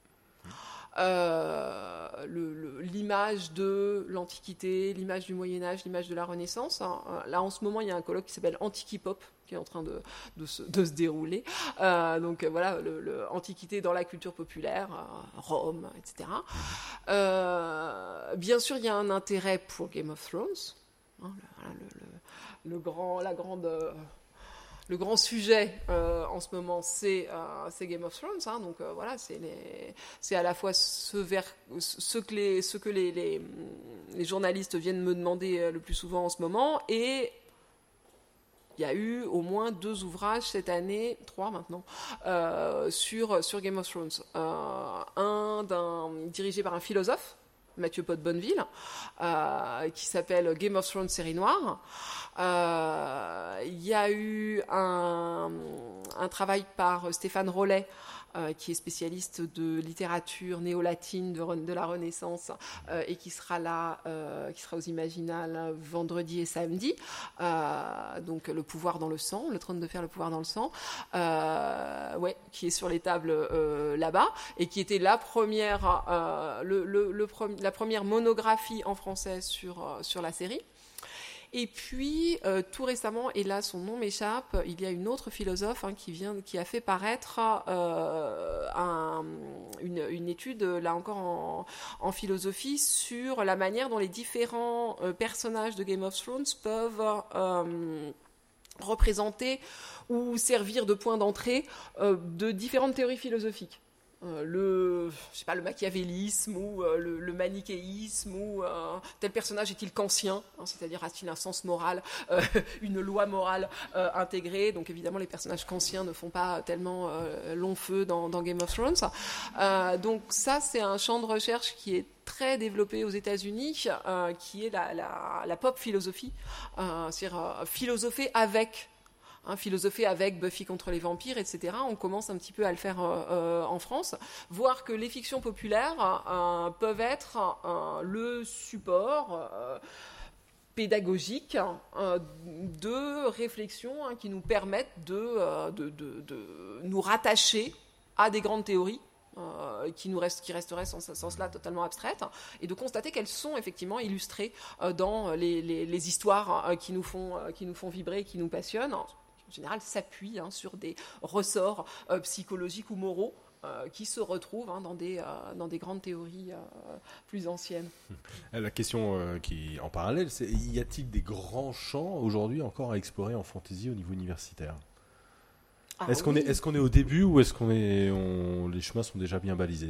Euh, le, le, l'image de l'Antiquité, l'image du Moyen-Âge, l'image de la Renaissance. Hein. Là, en ce moment, il y a un colloque qui s'appelle Antiquipop qui est en train de, de, se, de se dérouler. Euh, donc, voilà, le, le, Antiquité dans la culture populaire, euh, Rome, et cetera. Euh, bien sûr, il y a un intérêt pour Game of Thrones. Hein, le, le, le, le grand, la grande... Euh, Le grand sujet euh, en ce moment, c'est, euh, c'est Game of Thrones. Hein, donc euh, voilà, c'est, les, c'est à la fois ce, vers, ce que, les, ce que les, les, les journalistes viennent me demander le plus souvent en ce moment. Et il y a eu au moins deux ouvrages cette année, trois maintenant, euh, sur, sur Game of Thrones. Euh, un d'un, dirigé par un philosophe, Mathieu Pot-Bonneville, euh, qui s'appelle Game of Thrones série noire. Euh, il y a eu un, un travail par Stéphane Rollet, euh, qui est spécialiste de littérature néo-latine de, de la Renaissance, euh, et qui sera là, euh, qui sera aux Imaginales vendredi et samedi. Euh, donc le pouvoir dans le sang, le trône de fer, le pouvoir dans le sang, euh, ouais, qui est sur les tables euh, là-bas, et qui était la première, euh, le, le, le, la première monographie en français sur, euh, sur la série. Et puis, euh, tout récemment, et là son nom m'échappe, il y a une autre philosophe hein, qui, vient, qui a fait paraître euh, un, une, une étude, là encore en, en philosophie, sur la manière dont les différents euh, personnages de Game of Thrones peuvent euh, représenter ou servir de point d'entrée euh, de différentes théories philosophiques. Le, je sais pas, le machiavélisme ou euh, le, le manichéisme ou euh, tel personnage est-il kantien, hein, c'est-à-dire a-t-il un sens moral, euh, une loi morale euh, intégrée. Donc évidemment les personnages kantiens ne font pas tellement euh, long feu dans, dans Game of Thrones. Euh, donc ça c'est un champ de recherche qui est très développé aux États-Unis, euh, qui est la, la, la pop philosophie, euh, c'est-à-dire euh, philosopher avec. Hein, philosopher avec Buffy contre les vampires, et cetera. On commence un petit peu à le faire euh, en France, voir que les fictions populaires euh, peuvent être euh, le support euh, pédagogique euh, de réflexions hein, qui nous permettent de, euh, de, de, de nous rattacher à des grandes théories. Euh, qui nous reste, qui resteraient sans ce sens-là totalement abstraites, et de constater qu'elles sont effectivement illustrées euh, dans les, les, les histoires euh, qui nous font, euh, qui nous font vibrer, qui nous passionnent. En général, s'appuie hein, sur des ressorts euh, psychologiques ou moraux euh, qui se retrouvent hein, dans, des, euh, dans des grandes théories euh, plus anciennes. La question euh, qui en parallèle, c'est y a-t-il des grands champs aujourd'hui encore à explorer en fantasy au niveau universitaire ? Ah, est-ce, oui. qu'on est, est-ce qu'on est au début ou est-ce qu'on est, on, les chemins sont déjà bien balisés ?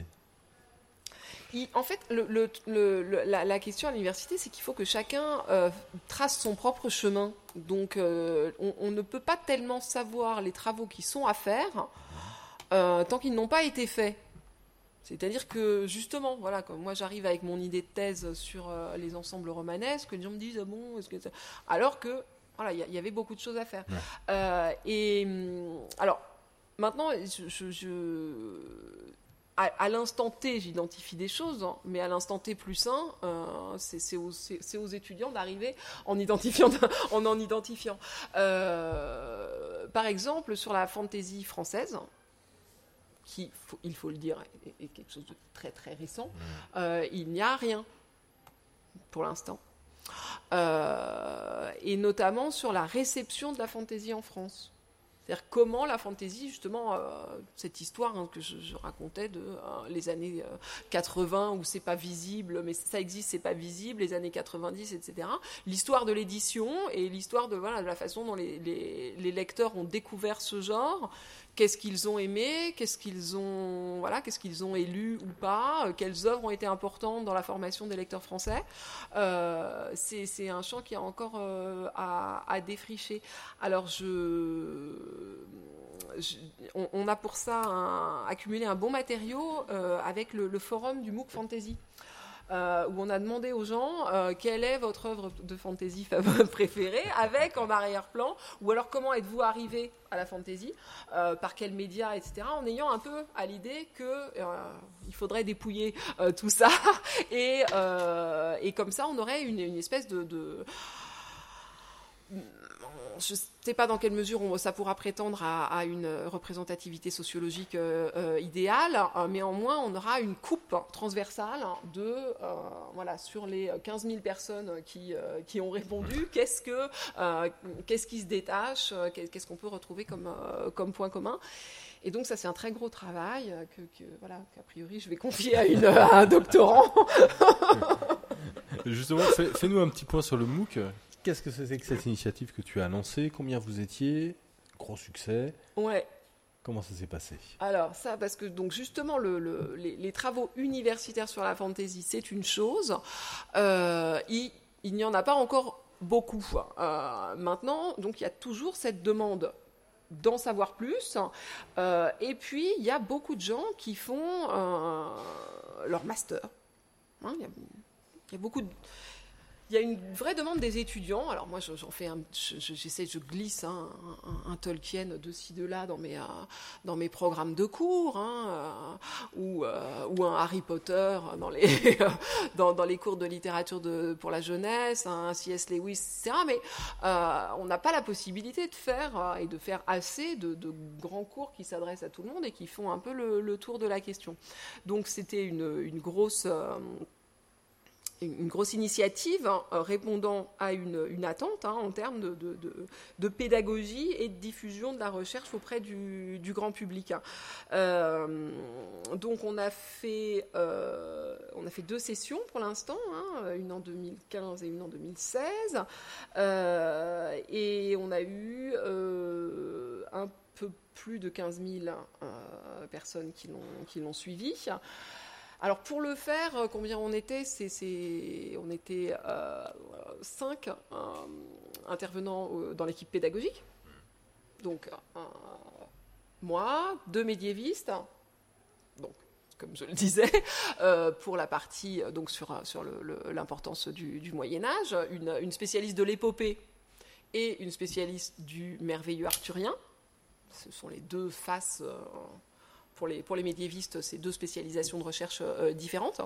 Il, en fait, le, le, le, la, la question à l'université, c'est qu'il faut que chacun euh, trace son propre chemin. Donc, euh, on, on ne peut pas tellement savoir les travaux qui sont à faire euh, tant qu'ils n'ont pas été faits. C'est-à-dire que, justement, voilà, comme moi j'arrive avec mon idée de thèse sur euh, les ensembles romanesques, les gens me disent, ah bon, est-ce que... Alors que, voilà, il y, y avait beaucoup de choses à faire. Ouais. Euh, et, alors, maintenant, je... je, je À, à l'instant T, j'identifie des choses, hein, mais à l'instant T plus un, euh, c'est, c'est, aux, c'est, c'est aux étudiants d'arriver en identifiant, en en identifiant. Euh, par exemple, sur la fantaisie française, qui, faut, il faut le dire, est, est quelque chose de très très récent, euh, il n'y a rien pour l'instant. Euh, et notamment sur la réception de la fantaisie en France. C'est-à-dire comment la fantaisie, justement, euh, cette histoire hein, que je, je racontais de euh, les années euh, quatre-vingts où c'est pas visible, mais ça existe, c'est pas visible, les années quatre-vingt-dix, et cetera. L'histoire de l'édition et l'histoire de, voilà, de la façon dont les, les, les lecteurs ont découvert ce genre, qu'est-ce qu'ils ont aimé, qu'est-ce qu'ils ont, voilà, qu'est-ce qu'ils ont élu ou pas, euh, quelles œuvres ont été importantes dans la formation des lecteurs français. Euh, c'est, c'est un champ qui a encore euh, à, à défricher. Alors je je, on, on a pour ça un, accumulé un bon matériau euh, avec le, le forum du MOOC Fantasy. Euh, où on a demandé aux gens euh, quelle est votre œuvre de fantasy préférée, avec en arrière-plan, ou alors comment êtes-vous arrivé à la fantasy, euh, par quels médias, et cetera, en ayant un peu à l'idée qu'il euh, faudrait dépouiller euh, tout ça, et, euh, et comme ça on aurait une, une espèce de... de je ne sais pas dans quelle mesure on, ça pourra prétendre à, à une représentativité sociologique euh, euh, idéale, euh, mais en moins on aura une coupe transversale de, euh, voilà, sur les quinze mille personnes qui, euh, qui ont répondu, qu'est-ce, que, euh, qu'est-ce qui se détache, euh, qu'est-ce qu'on peut retrouver comme, euh, comme point commun. Et donc ça c'est un très gros travail que, que, voilà, qu'a priori je vais confier à, une, à un doctorant. Justement, fais, fais-nous un petit point sur le MOOC. Qu'est-ce que c'est que cette initiative que tu as lancée? Combien vous étiez? Gros succès. Ouais. Comment ça s'est passé? Alors ça, parce que donc justement le, le, les, les travaux universitaires sur la fantasy, c'est une chose. Euh, il, il n'y en a pas encore beaucoup. Euh, maintenant, donc il y a toujours cette demande d'en savoir plus. Euh, et puis il y a beaucoup de gens qui font euh, leur master. Hein, il y a, il y a beaucoup de Il y a une vraie demande des étudiants. Alors moi, j'en fais un, j'essaie, je glisse hein, un, un Tolkien de ci de là dans mes euh, dans mes programmes de cours, hein, euh, ou euh, ou un Harry Potter dans les dans, dans les cours de littérature de pour la jeunesse, un C S Lewis, et cetera. Mais euh, on n'a pas la possibilité de faire euh, et de faire assez de, de grands cours qui s'adressent à tout le monde et qui font un peu le, le tour de la question. Donc c'était une une grosse euh, une grosse initiative hein, répondant à une, une attente hein, en termes de, de, de, de pédagogie et de diffusion de la recherche auprès du, du grand public. Euh, donc on a fait, euh, on a fait deux sessions pour l'instant, hein, une en deux mille quinze et une en deux mille seize, euh, et on a eu euh, un peu plus de quinze mille euh, personnes qui l'ont, qui l'ont suivi. Alors pour le faire, combien on était c'est, c'est, on était euh, cinq euh, intervenants dans l'équipe pédagogique. Donc euh, moi, deux médiévistes, donc comme je le disais, euh, pour la partie donc sur, sur le, le, l'importance du, du Moyen-Âge, une, une spécialiste de l'épopée et une spécialiste du merveilleux arthurien. Ce sont les deux faces... Euh, Pour les, pour les médiévistes, c'est deux spécialisations de recherche euh, différentes.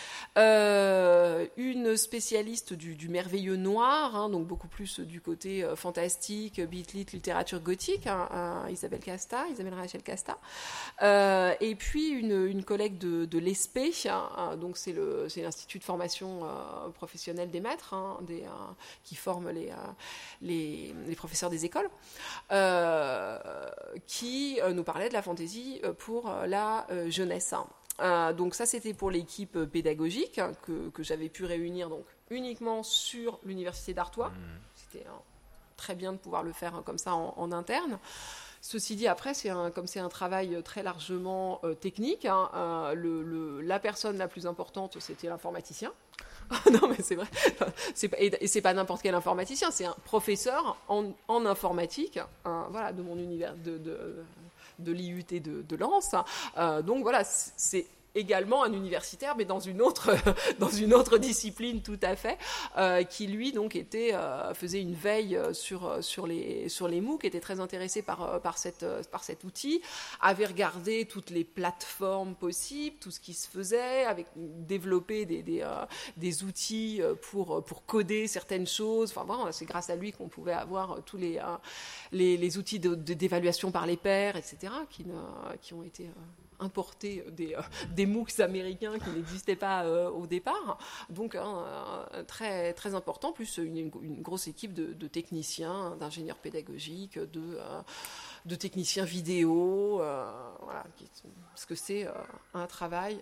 Euh, une spécialiste du, du merveilleux noir, hein, donc beaucoup plus du côté euh, fantastique, beat-lit, littérature gothique, hein, hein, Isabelle Casta, Isabelle Rachel Casta. Euh, et puis une, une collègue de, de l'E S P, hein, donc c'est, le, c'est l'Institut de formation euh, professionnelle des maîtres, hein, des, euh, qui forme les, euh, les, les professeurs des écoles, euh, qui euh, nous parlait de la fantaisie pour la euh, jeunesse. Euh, donc ça, c'était pour l'équipe pédagogique hein, que, que j'avais pu réunir donc, uniquement sur l'université d'Artois. Mmh. C'était hein, très bien de pouvoir le faire hein, comme ça en, en interne. Ceci dit, après, c'est un, comme c'est un travail très largement euh, technique, hein, euh, le, le, la personne la plus importante, c'était l'informaticien. Non, mais c'est vrai. C'est pas, et c'est pas n'importe quel informaticien, c'est un professeur en, en informatique, hein, voilà, de mon univers, de, de, de l'I U T de, de Lens. Euh, donc voilà, c'est également un universitaire, mais dans une autre, dans une autre discipline tout à fait, euh, qui lui donc était, euh, faisait une veille sur sur les sur les MOOC, était très intéressé par par cette par cet outil, avait regardé toutes les plateformes possibles, tout ce qui se faisait, avait développé des des, euh, des outils pour pour coder certaines choses. Enfin bon, c'est grâce à lui qu'on pouvait avoir tous les euh, les, les outils de, de, d'évaluation par les pairs, et cetera, qui ne, qui ont été euh, importer des, euh, des MOOCs américains qui n'existaient pas euh, au départ. Donc, euh, très, très important, plus une, une grosse équipe de, de techniciens, d'ingénieurs pédagogiques, de, euh, de techniciens vidéo. Euh, voilà, parce que c'est euh, un travail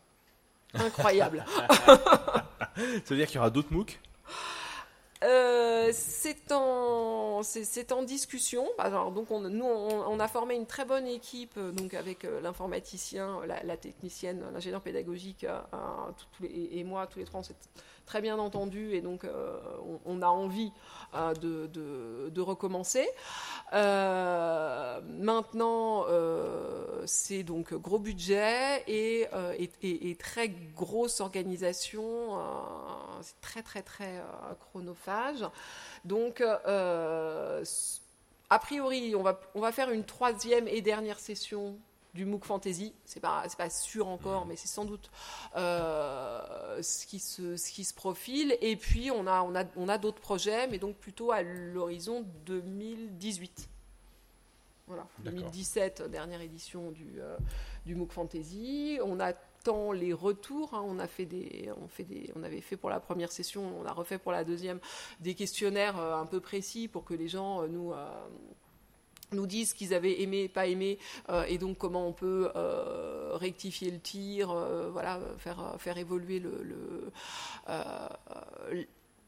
incroyable. Ça veut dire qu'il y aura d'autres MOOC ? Euh, euh, c'est en c'est, c'est en discussion. Alors donc on, nous on, on a formé une très bonne équipe donc avec euh, l'informaticien, la, la technicienne, l'ingénieur pédagogique euh, tout, tout les, et moi tous les trois on s'est très bien entendu et donc euh, on, on a envie euh, de, de, de recommencer. Euh, maintenant euh, c'est donc gros budget et, euh, et, et, et très grosse organisation. Euh, c'est très très très euh, chronophage. Donc euh, a priori on va, on va faire une troisième et dernière session du MOOC Fantasy, c'est pas, c'est pas sûr encore, mais c'est sans doute euh, ce, qui se, ce qui se profile. Et puis on a, on a, on a d'autres projets, mais donc plutôt à l'horizon deux mille dix-huit. Voilà, D'accord. deux mille dix-sept, dernière édition du, euh, du MOOC Fantasy. On attend les retours. Hein. On a fait des, on fait des, on avait fait pour la première session, on a refait pour la deuxième des questionnaires euh, un peu précis pour que les gens euh, nous euh, nous disent ce qu'ils avaient aimé, pas aimé, euh, et donc comment on peut euh, rectifier le tir, euh, voilà, faire, faire évoluer le... le euh, euh,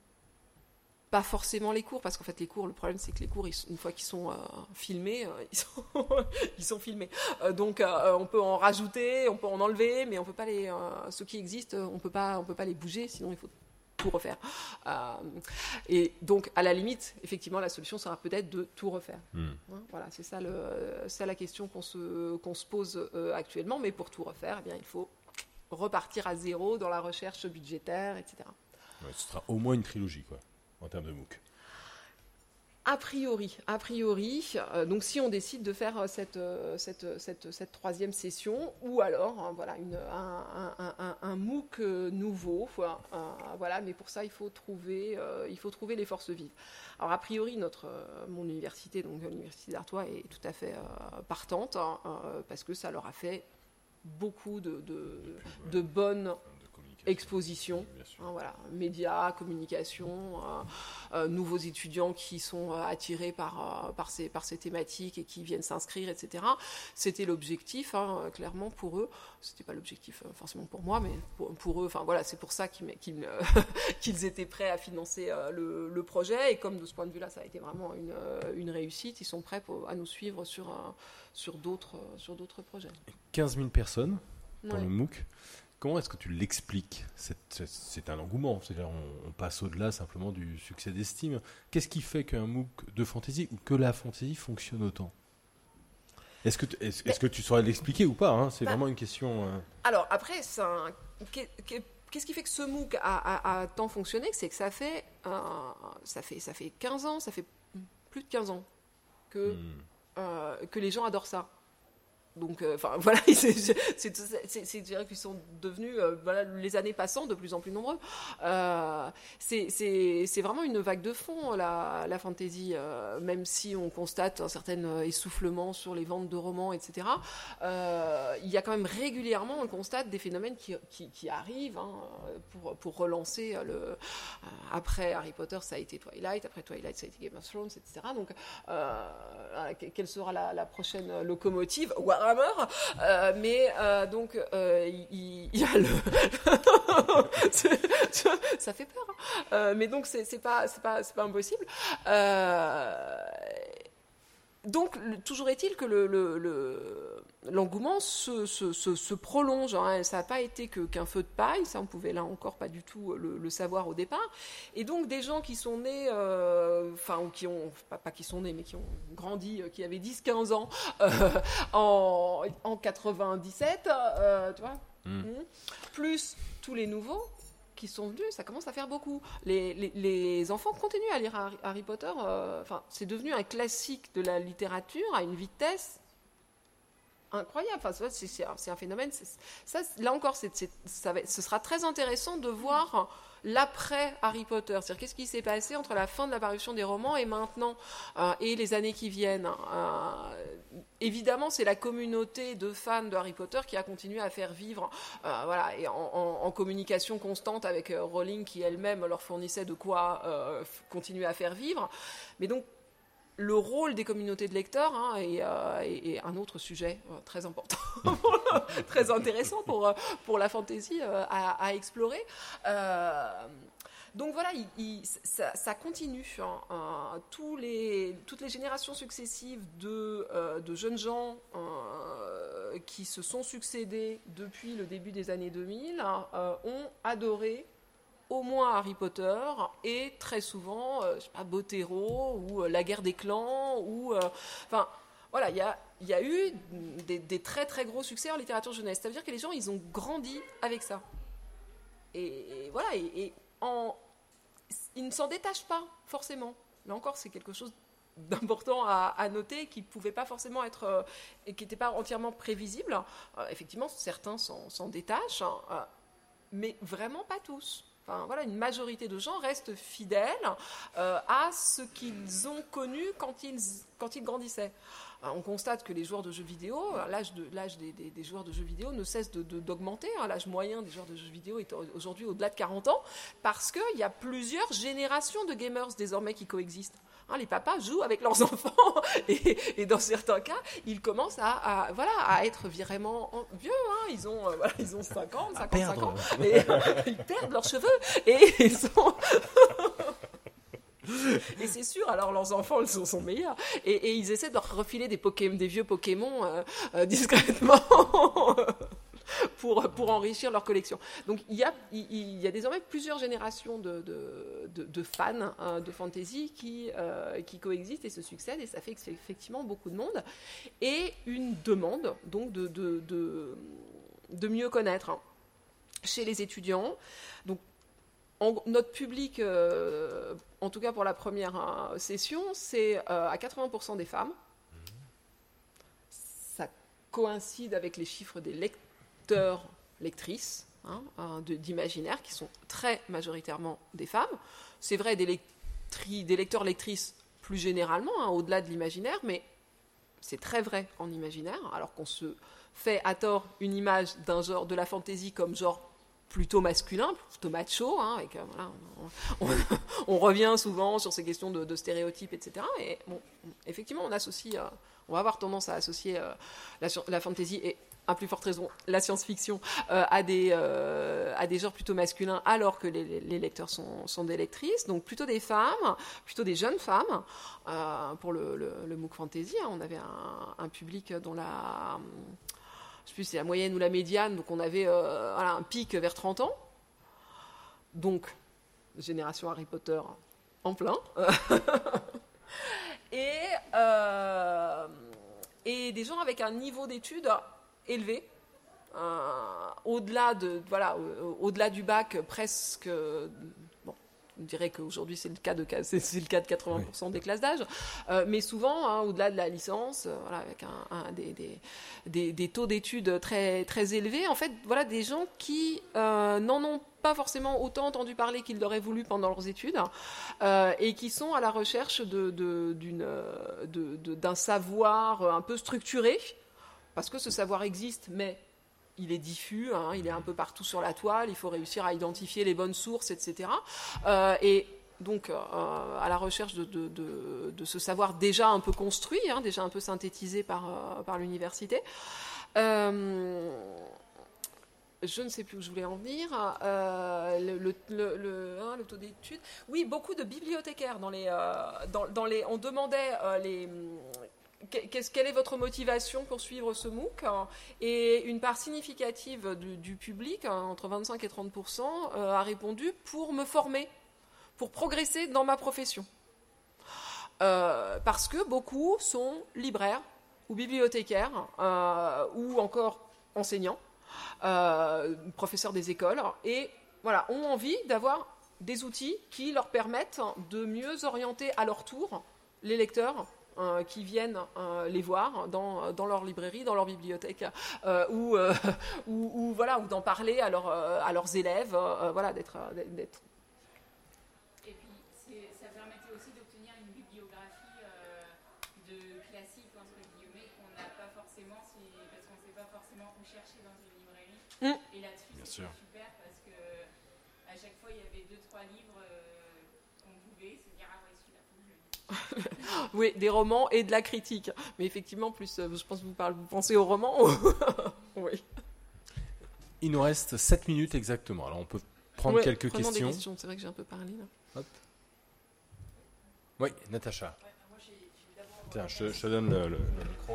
pas forcément les cours, parce qu'en fait les cours, le problème c'est que les cours, ils, une fois qu'ils sont euh, filmés, euh, ils, sont ils sont filmés. Euh, donc euh, on peut en rajouter, on peut en enlever, mais on peut pas les, euh, ceux qui existent, on peut pas, on peut pas les bouger, sinon il faut tout refaire. Euh, et donc, à la limite, effectivement, la solution sera peut-être de tout refaire. Mmh. Hein, voilà, c'est ça, le, c'est la question qu'on se, qu'on se pose euh, actuellement. Mais pour tout refaire, eh bien, il faut repartir à zéro dans la recherche budgétaire, et cetera. Ouais, ce sera au moins une trilogie, quoi, en termes de MOOC. A priori, a priori, euh, donc si on décide de faire cette, cette, cette, cette troisième session, ou alors hein, voilà, une, un, un, un, un MOOC nouveau, voilà, un, voilà, mais pour ça il faut trouver, euh, il faut trouver les forces vives. Alors a priori, notre, euh, mon université, donc l'université d'Artois, est tout à fait euh, partante, hein, euh, parce que ça leur a fait beaucoup de, de, de bonnes exposition, hein, voilà, médias, communication, euh, euh, nouveaux étudiants qui sont euh, attirés par, euh, par, ces, par ces thématiques et qui viennent s'inscrire, et cetera. C'était l'objectif, hein, clairement, pour eux. C'était pas l'objectif euh, forcément pour moi, mais pour, pour eux, enfin voilà, c'est pour ça qu'ils, qu'ils, euh, qu'ils étaient prêts à financer euh, le, le projet. Et comme de ce point de vue-là, ça a été vraiment une, euh, une réussite, ils sont prêts pour, à nous suivre sur, euh, sur, d'autres, euh, sur d'autres projets. quinze mille personnes dans ouais. le MOOC. Comment est-ce que tu l'expliques ? c'est, c'est un engouement, c'est-à-dire on, on passe au-delà simplement du succès d'estime. Qu'est-ce qui fait qu'un MOOC de fantasy ou que la fantasy fonctionne autant ? Est-ce que, est-ce, est-ce que tu saurais l'expliquer ou pas hein ? C'est bah, vraiment une question... Euh... Alors après, c'est un... qu'est-ce qui fait que ce MOOC a, a, a tant fonctionné ? C'est que ça fait, euh, ça, fait, ça fait quinze ans, ça fait plus de quinze ans que, hmm. euh, que les gens adorent ça. Donc, enfin, euh, voilà, c'est, c'est, c'est, c'est, c'est dire qu'ils sont devenus, euh, voilà, les années passant, de plus en plus nombreux. Euh, c'est, c'est, c'est vraiment une vague de fond, la, la fantasy, euh, même si on constate un certain essoufflement sur les ventes de romans, et cetera. Euh, il y a quand même régulièrement, on constate des phénomènes qui, qui, qui arrivent hein, pour, pour relancer le. Euh, après Harry Potter, ça a été Twilight, après Twilight, ça a été Game of Thrones, et cetera. Donc, euh, quelle sera la, la prochaine locomotive ? Warhammer, euh, mais euh, donc euh, il, il y a le ça fait peur, hein. euh, mais donc c'est, c'est pas c'est pas c'est pas impossible. Euh, donc toujours est-il que le, le, le l'engouement se, se, se, se prolonge. Hein. Ça n'a pas été que, qu'un feu de paille, ça on pouvait là encore pas du tout le, le savoir au départ. Et donc des gens qui sont nés, euh, enfin ou qui ont, pas, pas qui sont nés, mais qui ont grandi, euh, qui avaient dix quinze ans euh, en, en quatre-vingt-dix-sept, euh, tu vois, mmh. Mmh. plus tous les nouveaux qui sont venus, ça commence à faire beaucoup. Les, les, les enfants continuent à lire Harry, Harry Potter, euh, enfin, c'est devenu un classique de la littérature à une vitesse incroyable. Enfin, c'est, c'est, c'est un phénomène. C'est, ça, là encore, c'est, c'est, ça va, ce sera très intéressant de voir l'après Harry Potter. C'est-à-dire qu'est-ce qui s'est passé entre la fin de la parution des romans et maintenant, euh, et les années qui viennent. Euh, évidemment, c'est la communauté de fans de Harry Potter qui a continué à faire vivre, euh, voilà, et en, en, en communication constante avec euh, Rowling qui elle-même leur fournissait de quoi euh, continuer à faire vivre. Mais donc, le rôle des communautés de lecteurs hein, est, euh, est, est un autre sujet euh, très important, très intéressant pour, pour la fantasy euh, à, à explorer. Euh, Donc voilà, il, il, ça, ça continue. Hein, hein, tous les, toutes les générations successives de, euh, de jeunes gens euh, qui se sont succédés depuis le début des années deux mille euh, ont adoré au moins Harry Potter et très souvent, euh, je sais pas, Botero ou euh, La Guerre des Clans ou, enfin, euh, voilà, il y a, y a eu des, des très très gros succès en littérature jeunesse. Ça veut dire que les gens, ils ont grandi avec ça. Et, et voilà, et, et en, ils ne s'en détachent pas forcément. Là encore, c'est quelque chose d'important à, à noter, qui ne pouvait pas forcément être, euh, et qui n'était pas entièrement prévisible. Euh, effectivement, certains s'en, s'en détachent, hein, euh, mais vraiment pas tous. Enfin, voilà, une majorité de gens restent fidèles euh, à ce qu'ils ont connu quand ils, quand ils grandissaient. Alors, on constate que les joueurs de jeux vidéo, l'âge, de, l'âge des, des, des joueurs de jeux vidéo ne cesse de, de, d'augmenter. Hein. L'âge moyen des joueurs de jeux vidéo est aujourd'hui au-delà de quarante ans, parce qu'il y a plusieurs générations de gamers désormais qui coexistent. Hein, les papas jouent avec leurs enfants et, et dans certains cas, ils commencent à, à, voilà, à être vraiment vieux. Hein. Ils, ont, euh, voilà, ils ont cinquante, cinquante-cinq ans et euh, ils perdent leurs cheveux et ils sont... Et c'est sûr, alors leurs enfants ils sont, sont meilleurs et, et ils essaient de leur refiler des, Pokémon, des vieux Pokémon euh, euh, discrètement pour, pour enrichir leur collection. Donc il y a, il, il y a désormais plusieurs générations de, de, de, de fans hein, de fantasy qui, euh, qui coexistent et se succèdent, et ça fait effectivement beaucoup de monde et une demande donc de, de, de, de mieux connaître hein, chez les étudiants. Donc en, notre public, euh, en tout cas pour la première hein, session, c'est euh, à quatre-vingts pour cent des femmes. Ça coïncide avec les chiffres des lecteurs, lectrices hein, de, d'imaginaire, qui sont très majoritairement des femmes. C'est vrai des, lectri, des lecteurs, lectrices plus généralement, hein, au-delà de l'imaginaire, mais c'est très vrai en imaginaire, alors qu'on se fait à tort une image d'un genre de la fantasy comme genre plutôt masculin, plutôt macho, hein, avec, euh, voilà, on, on, on revient souvent sur ces questions de, de stéréotypes, et cetera. Et bon, effectivement, on associe, euh, on va avoir tendance à associer euh, la, la fantasy et, à plus forte raison, la science-fiction euh, à, des, euh, à des genres plutôt masculins, alors que les, les lecteurs sont, sont des lectrices, donc plutôt des femmes, plutôt des jeunes femmes. Euh, pour le, le, le MOOC Fantasy, hein, on avait un, un public dont la... je sais plus si c'est la moyenne ou la médiane, donc on avait euh, voilà, un pic vers trente ans. Donc, génération Harry Potter en plein. et, euh, et des gens avec un niveau d'études élevé. Euh, au-delà, de, voilà, au, au-delà du bac, presque... Bon, on dirait qu'aujourd'hui c'est le cas de, c'est, c'est le cas de quatre-vingts pour cent oui. des classes d'âge, euh, mais souvent hein, au-delà de la licence, euh, voilà, avec un, un, des, des, des, des taux d'études très, très élevés, en fait, voilà, des gens qui euh, n'en ont pas forcément autant entendu parler qu'ils l'auraient voulu pendant leurs études, euh, et qui sont à la recherche de, de, d'une, de, de, d'un savoir un peu structuré, parce que ce savoir existe, mais il est diffus, hein, il est un peu partout sur la toile, il faut réussir à identifier les bonnes sources, et cetera. Euh, et donc, euh, à la recherche de, de, de, de ce savoir déjà un peu construit, hein, déjà un peu synthétisé par, euh, par l'université. Euh, je ne sais plus où je voulais en venir. Euh, le, le, le, le, hein, le taux d'études. Oui, beaucoup de bibliothécaires. Dans les, euh, dans, dans les, on demandait euh, les... Qu'est-ce, quelle est votre motivation pour suivre ce MOOC ? Et une part significative du, du public, entre vingt-cinq et trente pour cent, euh, a répondu pour me former, pour progresser dans ma profession. Euh, parce que beaucoup sont libraires ou bibliothécaires euh, ou encore enseignants, euh, professeurs des écoles, et voilà, ont envie d'avoir des outils qui leur permettent de mieux orienter à leur tour les lecteurs Euh, qui viennent euh, les voir dans, dans leur librairie, dans leur bibliothèque, euh, ou, euh, ou, ou, voilà, ou d'en parler à, leur, euh, à leurs élèves, euh, voilà, d'être, d'être. Et puis, c'est, ça permettait aussi d'obtenir une bibliographie euh, de classiques, entre guillemets, qu'on n'a pas forcément, si, parce qu'on ne sait pas forcément où chercher dans une librairie. Mm. Et là-dessus, Bien c'était sûr. super, parce qu'à chaque fois, il y avait deux, trois livres euh, qu'on pouvait se dire, ah ouais, celui-là, faut que je le lise. Oui, des romans et de la critique. Mais effectivement, plus, je pense que vous, parlez, vous pensez aux romans. Oui. Il nous reste sept minutes exactement. Alors, on peut prendre Ouais, quelques prenons questions. des questions. C'est vrai que j'ai un peu parlé là. Hop. Oui, Natacha. Tiens, je, te- je te donne le, le- le micro.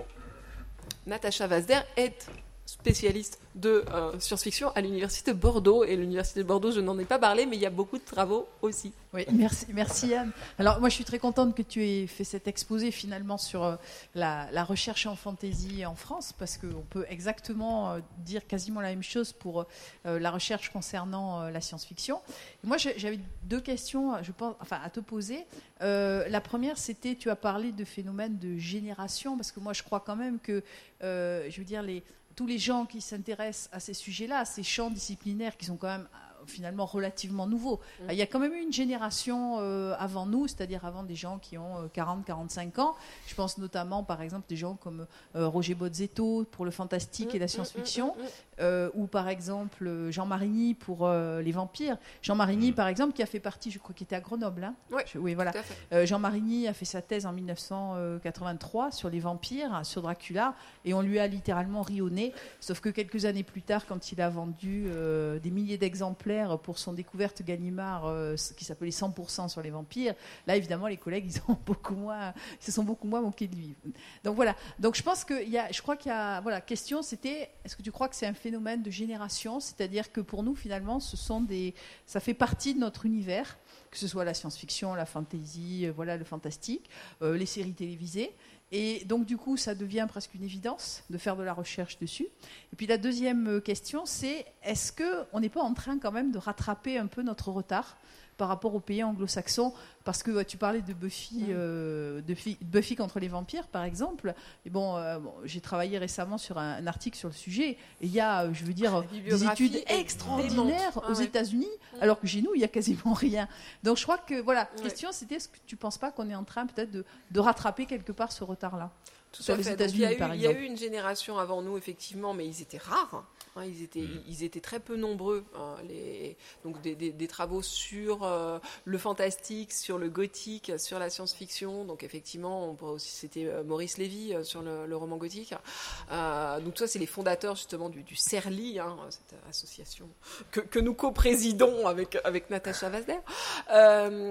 Natacha Vazder est spécialiste de euh, science-fiction à l'université de Bordeaux. Et l'université de Bordeaux, je n'en ai pas parlé, mais il y a beaucoup de travaux aussi. Oui, merci, merci Anne. Alors moi je suis très contente que tu aies fait cet exposé finalement sur euh, la, la recherche en fantasy en France, parce qu'on peut exactement euh, dire quasiment la même chose pour euh, la recherche concernant euh, la science-fiction. Et moi j'ai- j'avais deux questions, je pense, enfin à te poser. Euh, la première, c'était, tu as parlé de phénomène de génération, parce que moi je crois quand même que, euh, je veux dire, les, tous les gens qui s'intéressent à ces sujets-là, à ces champs disciplinaires qui sont quand même finalement relativement nouveau. Il y a quand même eu une génération euh, avant nous, c'est-à-dire avant des gens qui ont euh, quarante à quarante-cinq ans. Je pense notamment, par exemple, des gens comme euh, Roger Bozzetto pour le fantastique et la science-fiction, euh, ou par exemple Jean Marigny pour euh, les vampires. Jean Marigny, par exemple, qui a fait partie, je crois qu'il était à Grenoble. Hein. Ouais, je, oui, voilà. tout à fait. Euh, Jean Marigny a fait sa thèse en mille neuf cent quatre-vingt-trois sur les vampires, sur Dracula, et on lui a littéralement ri au nez. Sauf que quelques années plus tard, quand il a vendu euh, des milliers d'exemplaires pour son découverte Gallimard euh, qui s'appelait cent pour cent sur les vampires, là évidemment les collègues ils, ont beaucoup moins, ils se sont beaucoup moins moqués de lui. Donc voilà, donc je pense qu'il y a, je crois qu'il y a, voilà, question c'était, est-ce que tu crois que c'est un phénomène de génération, c'est-à-dire que pour nous finalement ce sont des, ça fait partie de notre univers, que ce soit la science-fiction, la fantasy, euh, voilà, le fantastique, euh, les séries télévisées. Et donc, du coup, ça devient presque une évidence de faire de la recherche dessus. Et puis, la deuxième question, c'est est-ce qu'on n'est pas en train quand même de rattraper un peu notre retard par rapport aux pays anglo-saxons? Parce que ouais, tu parlais de Buffy, euh, de Fi- Buffy contre les vampires, par exemple. Et bon, euh, bon j'ai travaillé récemment sur un, un article sur le sujet. Et il y a, je veux dire, des études extraordinaires ah, aux ouais. États-Unis, alors que chez nous, il y a quasiment rien. Donc, je crois que voilà, la Ouais. question, c'était est-ce que tu ne penses pas qu'on est en train peut-être de, de rattraper quelque part ce retard-là? Tout Sur à les fait. Donc, États-Unis, il y a eu, par il y a exemple. eu une génération avant nous, effectivement, mais ils étaient rares. Hein, ils, étaient, Mm. ils étaient très peu nombreux. Hein, les, donc des, des, des travaux sur euh, le fantastique, sur le gothique, sur la science-fiction. Donc effectivement, on pourrait aussi, c'était euh, Maurice Lévy euh, sur le, le roman gothique. Euh, donc ça, c'est les fondateurs justement du, du CERLI, hein, cette association que, que nous co-présidons avec, avec Natacha Vazder. Euh,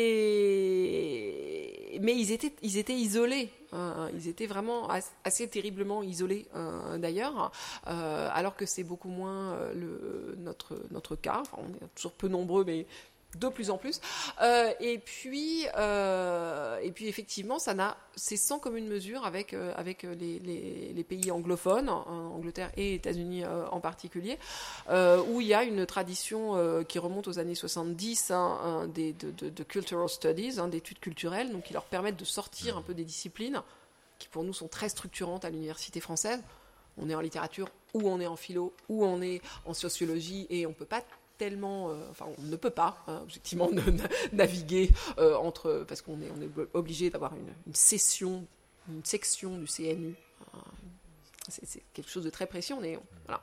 et, mais ils étaient, ils étaient isolés. Euh, ils étaient vraiment as- assez terriblement isolés euh, d'ailleurs, euh, alors que c'est beaucoup moins euh, le, notre, notre cas. Enfin, on est toujours peu nombreux, mais de plus en plus. Euh, et puis, euh, et puis effectivement, ça n'a, c'est sans commune mesure avec euh, avec les, les, les pays anglophones, hein, Angleterre et États-Unis euh, en particulier, euh, où il y a une tradition euh, qui remonte aux années soixante-dix, hein, hein, des, de, de, de cultural studies, hein, d'études culturelles, donc qui leur permettent de sortir un peu des disciplines qui pour nous sont très structurantes à l'université française. On est en littérature, ou on est en philo, ou on est en sociologie, et on peut pas tellement, euh, enfin on ne peut pas hein, objectivement na- naviguer euh, entre, parce qu'on est, on est obligé d'avoir une, une session, une section du C N U. Euh, c'est, c'est quelque chose de très précis. On est, voilà.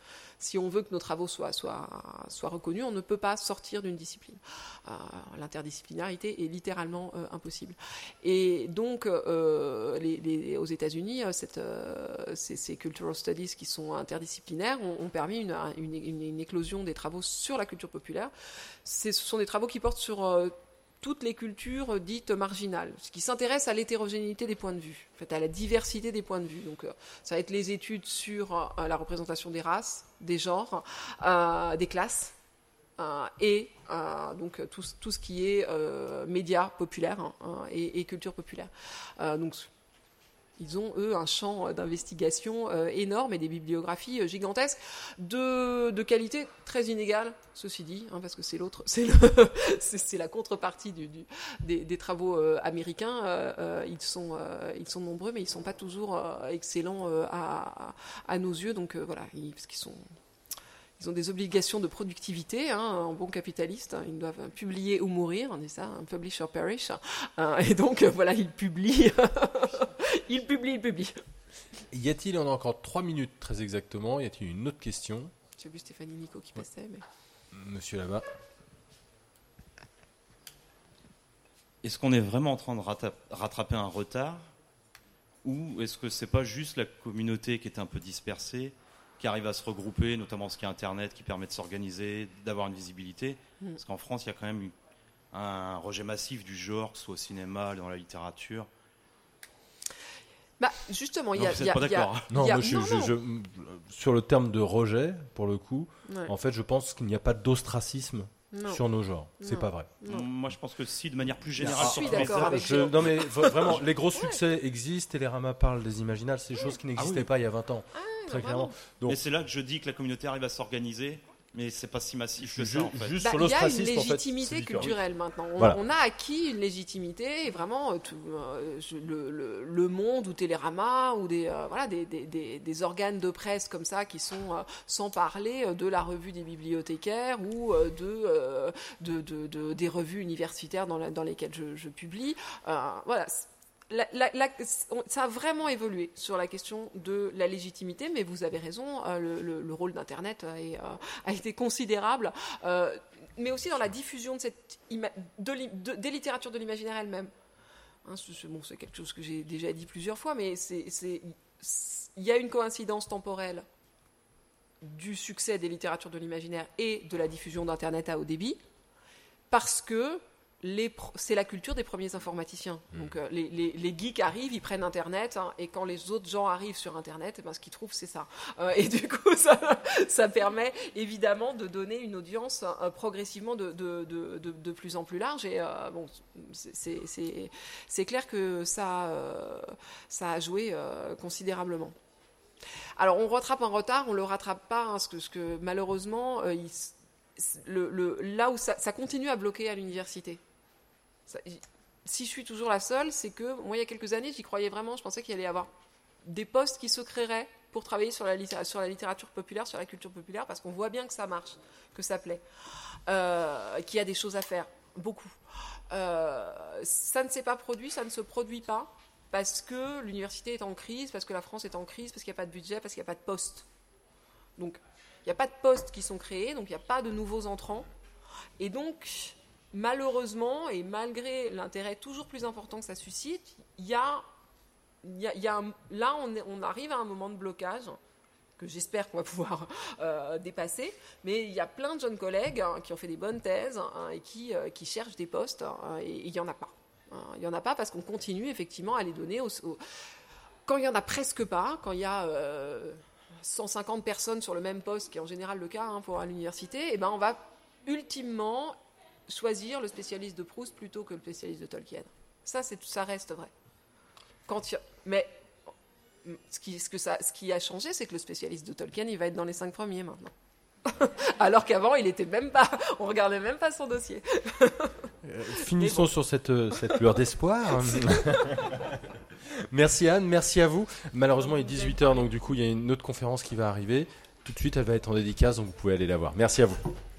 Si on veut que nos travaux soient, soient, soient reconnus, on ne peut pas sortir d'une discipline. Euh, l'interdisciplinarité est littéralement euh, impossible. Et donc, euh, les, les, aux États-Unis, cette, euh, ces, ces cultural studies qui sont interdisciplinaires ont, ont permis une, une, une, une éclosion des travaux sur la culture populaire. C'est, ce sont des travaux qui portent sur euh, toutes les cultures dites marginales, ce qui s'intéresse à l'hétérogénéité des points de vue, en fait, à la diversité des points de vue. Donc, euh, ça va être les études sur euh, la représentation des races, des genres, euh, des classes, euh, et euh, donc tout, tout ce qui est euh, médias populaires hein, et, et culture populaire. Euh, donc, ils ont, eux, un champ d'investigation euh, énorme et des bibliographies euh, gigantesques de, de qualité très inégale, ceci dit, hein, parce que c'est l'autre, c'est, le, c'est, c'est la contrepartie du, du, des, des travaux euh, américains. Euh, euh, ils, sont, euh, ils sont nombreux, mais ils ne sont pas toujours euh, excellents euh, à, à nos yeux. Donc euh, voilà, ils, parce qu'ils sont... Ils ont des obligations de productivité, hein, en bon capitaliste. Hein, ils doivent publier ou mourir, on dit ça, un publish or perish. Hein, et donc, euh, voilà, ils publient. ils publient, ils publient. Y a-t-il, on a encore trois minutes très exactement, y a-t-il une autre question? J'ai vu Stéphanie Nico qui passait. Mais... Monsieur là-bas. Est-ce qu'on est vraiment en train de rattraper un retard? Ou est-ce que c'est pas juste la communauté qui est un peu dispersée qui arrivent à se regrouper, notamment ce qui est Internet, qui permet de s'organiser, d'avoir une visibilité. Mmh. Parce qu'en France, il y a quand même un rejet massif du genre, que ce soit au cinéma, dans la littérature. Bah, justement, il y a... Vous n'êtes pas d'accord? Non, y a, moi, je, non, je, non. je, sur le terme de rejet, pour le coup, Ouais. en fait, je pense qu'il n'y a pas d'ostracisme Non. sur nos genres. C'est Non. pas vrai. Non. Moi, je pense que si, de manière plus générale, Je sur suis tous les d'accord thèmes, avec Je- Léo. non mais v- vraiment, les gros succès existent. Télérama parle des Imaginales, c'est des choses qui n'existaient Ah oui. pas il y a vingt ans, Ah, très non, clairement. vraiment. Donc, Mais c'est là que je dis que la communauté arrive à s'organiser, mais c'est pas si massif que ju- ça, en fait. juste Bah, sur il y a une l'ostracisme, en fait, légitimité c'est différent. culturelle maintenant. On, Voilà. on a acquis une légitimité et vraiment euh, tout, euh, je- le, le, le Monde ou Télérama ou des, euh, voilà, des, des, des, des organes de presse comme ça qui sont, euh, sans parler euh, de la revue des bibliothécaires ou euh, de, euh, de, de, de- des revues universitaires dans, la- dans lesquelles je, je publie. Euh, voilà. La, la, la, on- ça a vraiment évolué sur la question de la légitimité, mais vous avez raison, euh, le, le, le rôle d'Internet a, est, euh, a été considérable, euh, mais aussi dans la diffusion de cette ima- de, l'i- de- des littératures de l'imaginaire elles-mêmes. Hein, c'est, c'est- bon, c'est quelque chose que j'ai déjà dit plusieurs fois, mais c'est, c'est, c'est- il y a une coïncidence temporelle du succès des littératures de l'imaginaire et de la diffusion d'Internet à haut débit, parce que les pro- c'est la culture des premiers informaticiens. Mmh. Donc euh, les, les, les geeks arrivent, ils prennent Internet, hein, et quand les autres gens arrivent sur Internet, eh ben, ce qu'ils trouvent, c'est ça. Euh, et du coup, ça, ça permet évidemment de donner une audience euh, progressivement de, de, de, de, de plus en plus large. Et euh, bon, c'est, c'est, c'est, c'est clair que ça, euh, ça a joué euh, considérablement. Alors, on rattrape un retard, on ne le rattrape pas, hein, parce que, parce que malheureusement, euh, il, le, le, là où ça, ça continue à bloquer à l'université. Ça, si je suis toujours la seule, c'est que moi, il y a quelques années, j'y croyais vraiment. Je pensais qu'il allait y avoir des postes qui se créeraient pour travailler sur la, littéra- sur la littérature populaire, sur la culture populaire, parce qu'on voit bien que ça marche, que ça plaît, euh, qu'il y a des choses à faire, beaucoup. Euh, ça ne s'est pas produit, ça ne se produit pas, parce que l'université est en crise, parce que la France est en crise, parce qu'il n'y a pas de budget, parce qu'il n'y a pas de postes. Donc, il n'y a pas de postes qui sont créés, donc il n'y a pas de nouveaux entrants. Et donc, malheureusement, et malgré l'intérêt toujours plus important que ça suscite, il y a, il y a, il y a un, là, on, est, on arrive à un moment de blocage que j'espère qu'on va pouvoir euh, dépasser. Mais il y a plein de jeunes collègues hein, qui ont fait des bonnes thèses hein, et qui, euh, qui cherchent des postes, hein, et il n'y en a pas. Hein, il n'y en a pas parce qu'on continue effectivement à les donner aux, aux... Quand il n'y en a presque pas, quand il y a euh, cent cinquante personnes sur le même poste, qui est en général le cas hein, pour à l'université, et ben on va ultimement choisir le spécialiste de Proust plutôt que le spécialiste de Tolkien. Ça, c'est, ça reste vrai. Quand il y a... Mais ce qui, ce, que ça, ce qui a changé, c'est que le spécialiste de Tolkien, il va être dans les cinq premiers maintenant. Alors qu'avant, il était même pas... On regardait même pas son dossier. Euh, finissons bon. sur cette, cette lueur d'espoir. Merci Anne, merci à vous. Malheureusement, il est dix-huit heures, donc du coup, il y a une autre conférence qui va arriver. Tout de suite, elle va être en dédicace, donc vous pouvez aller la voir. Merci à vous.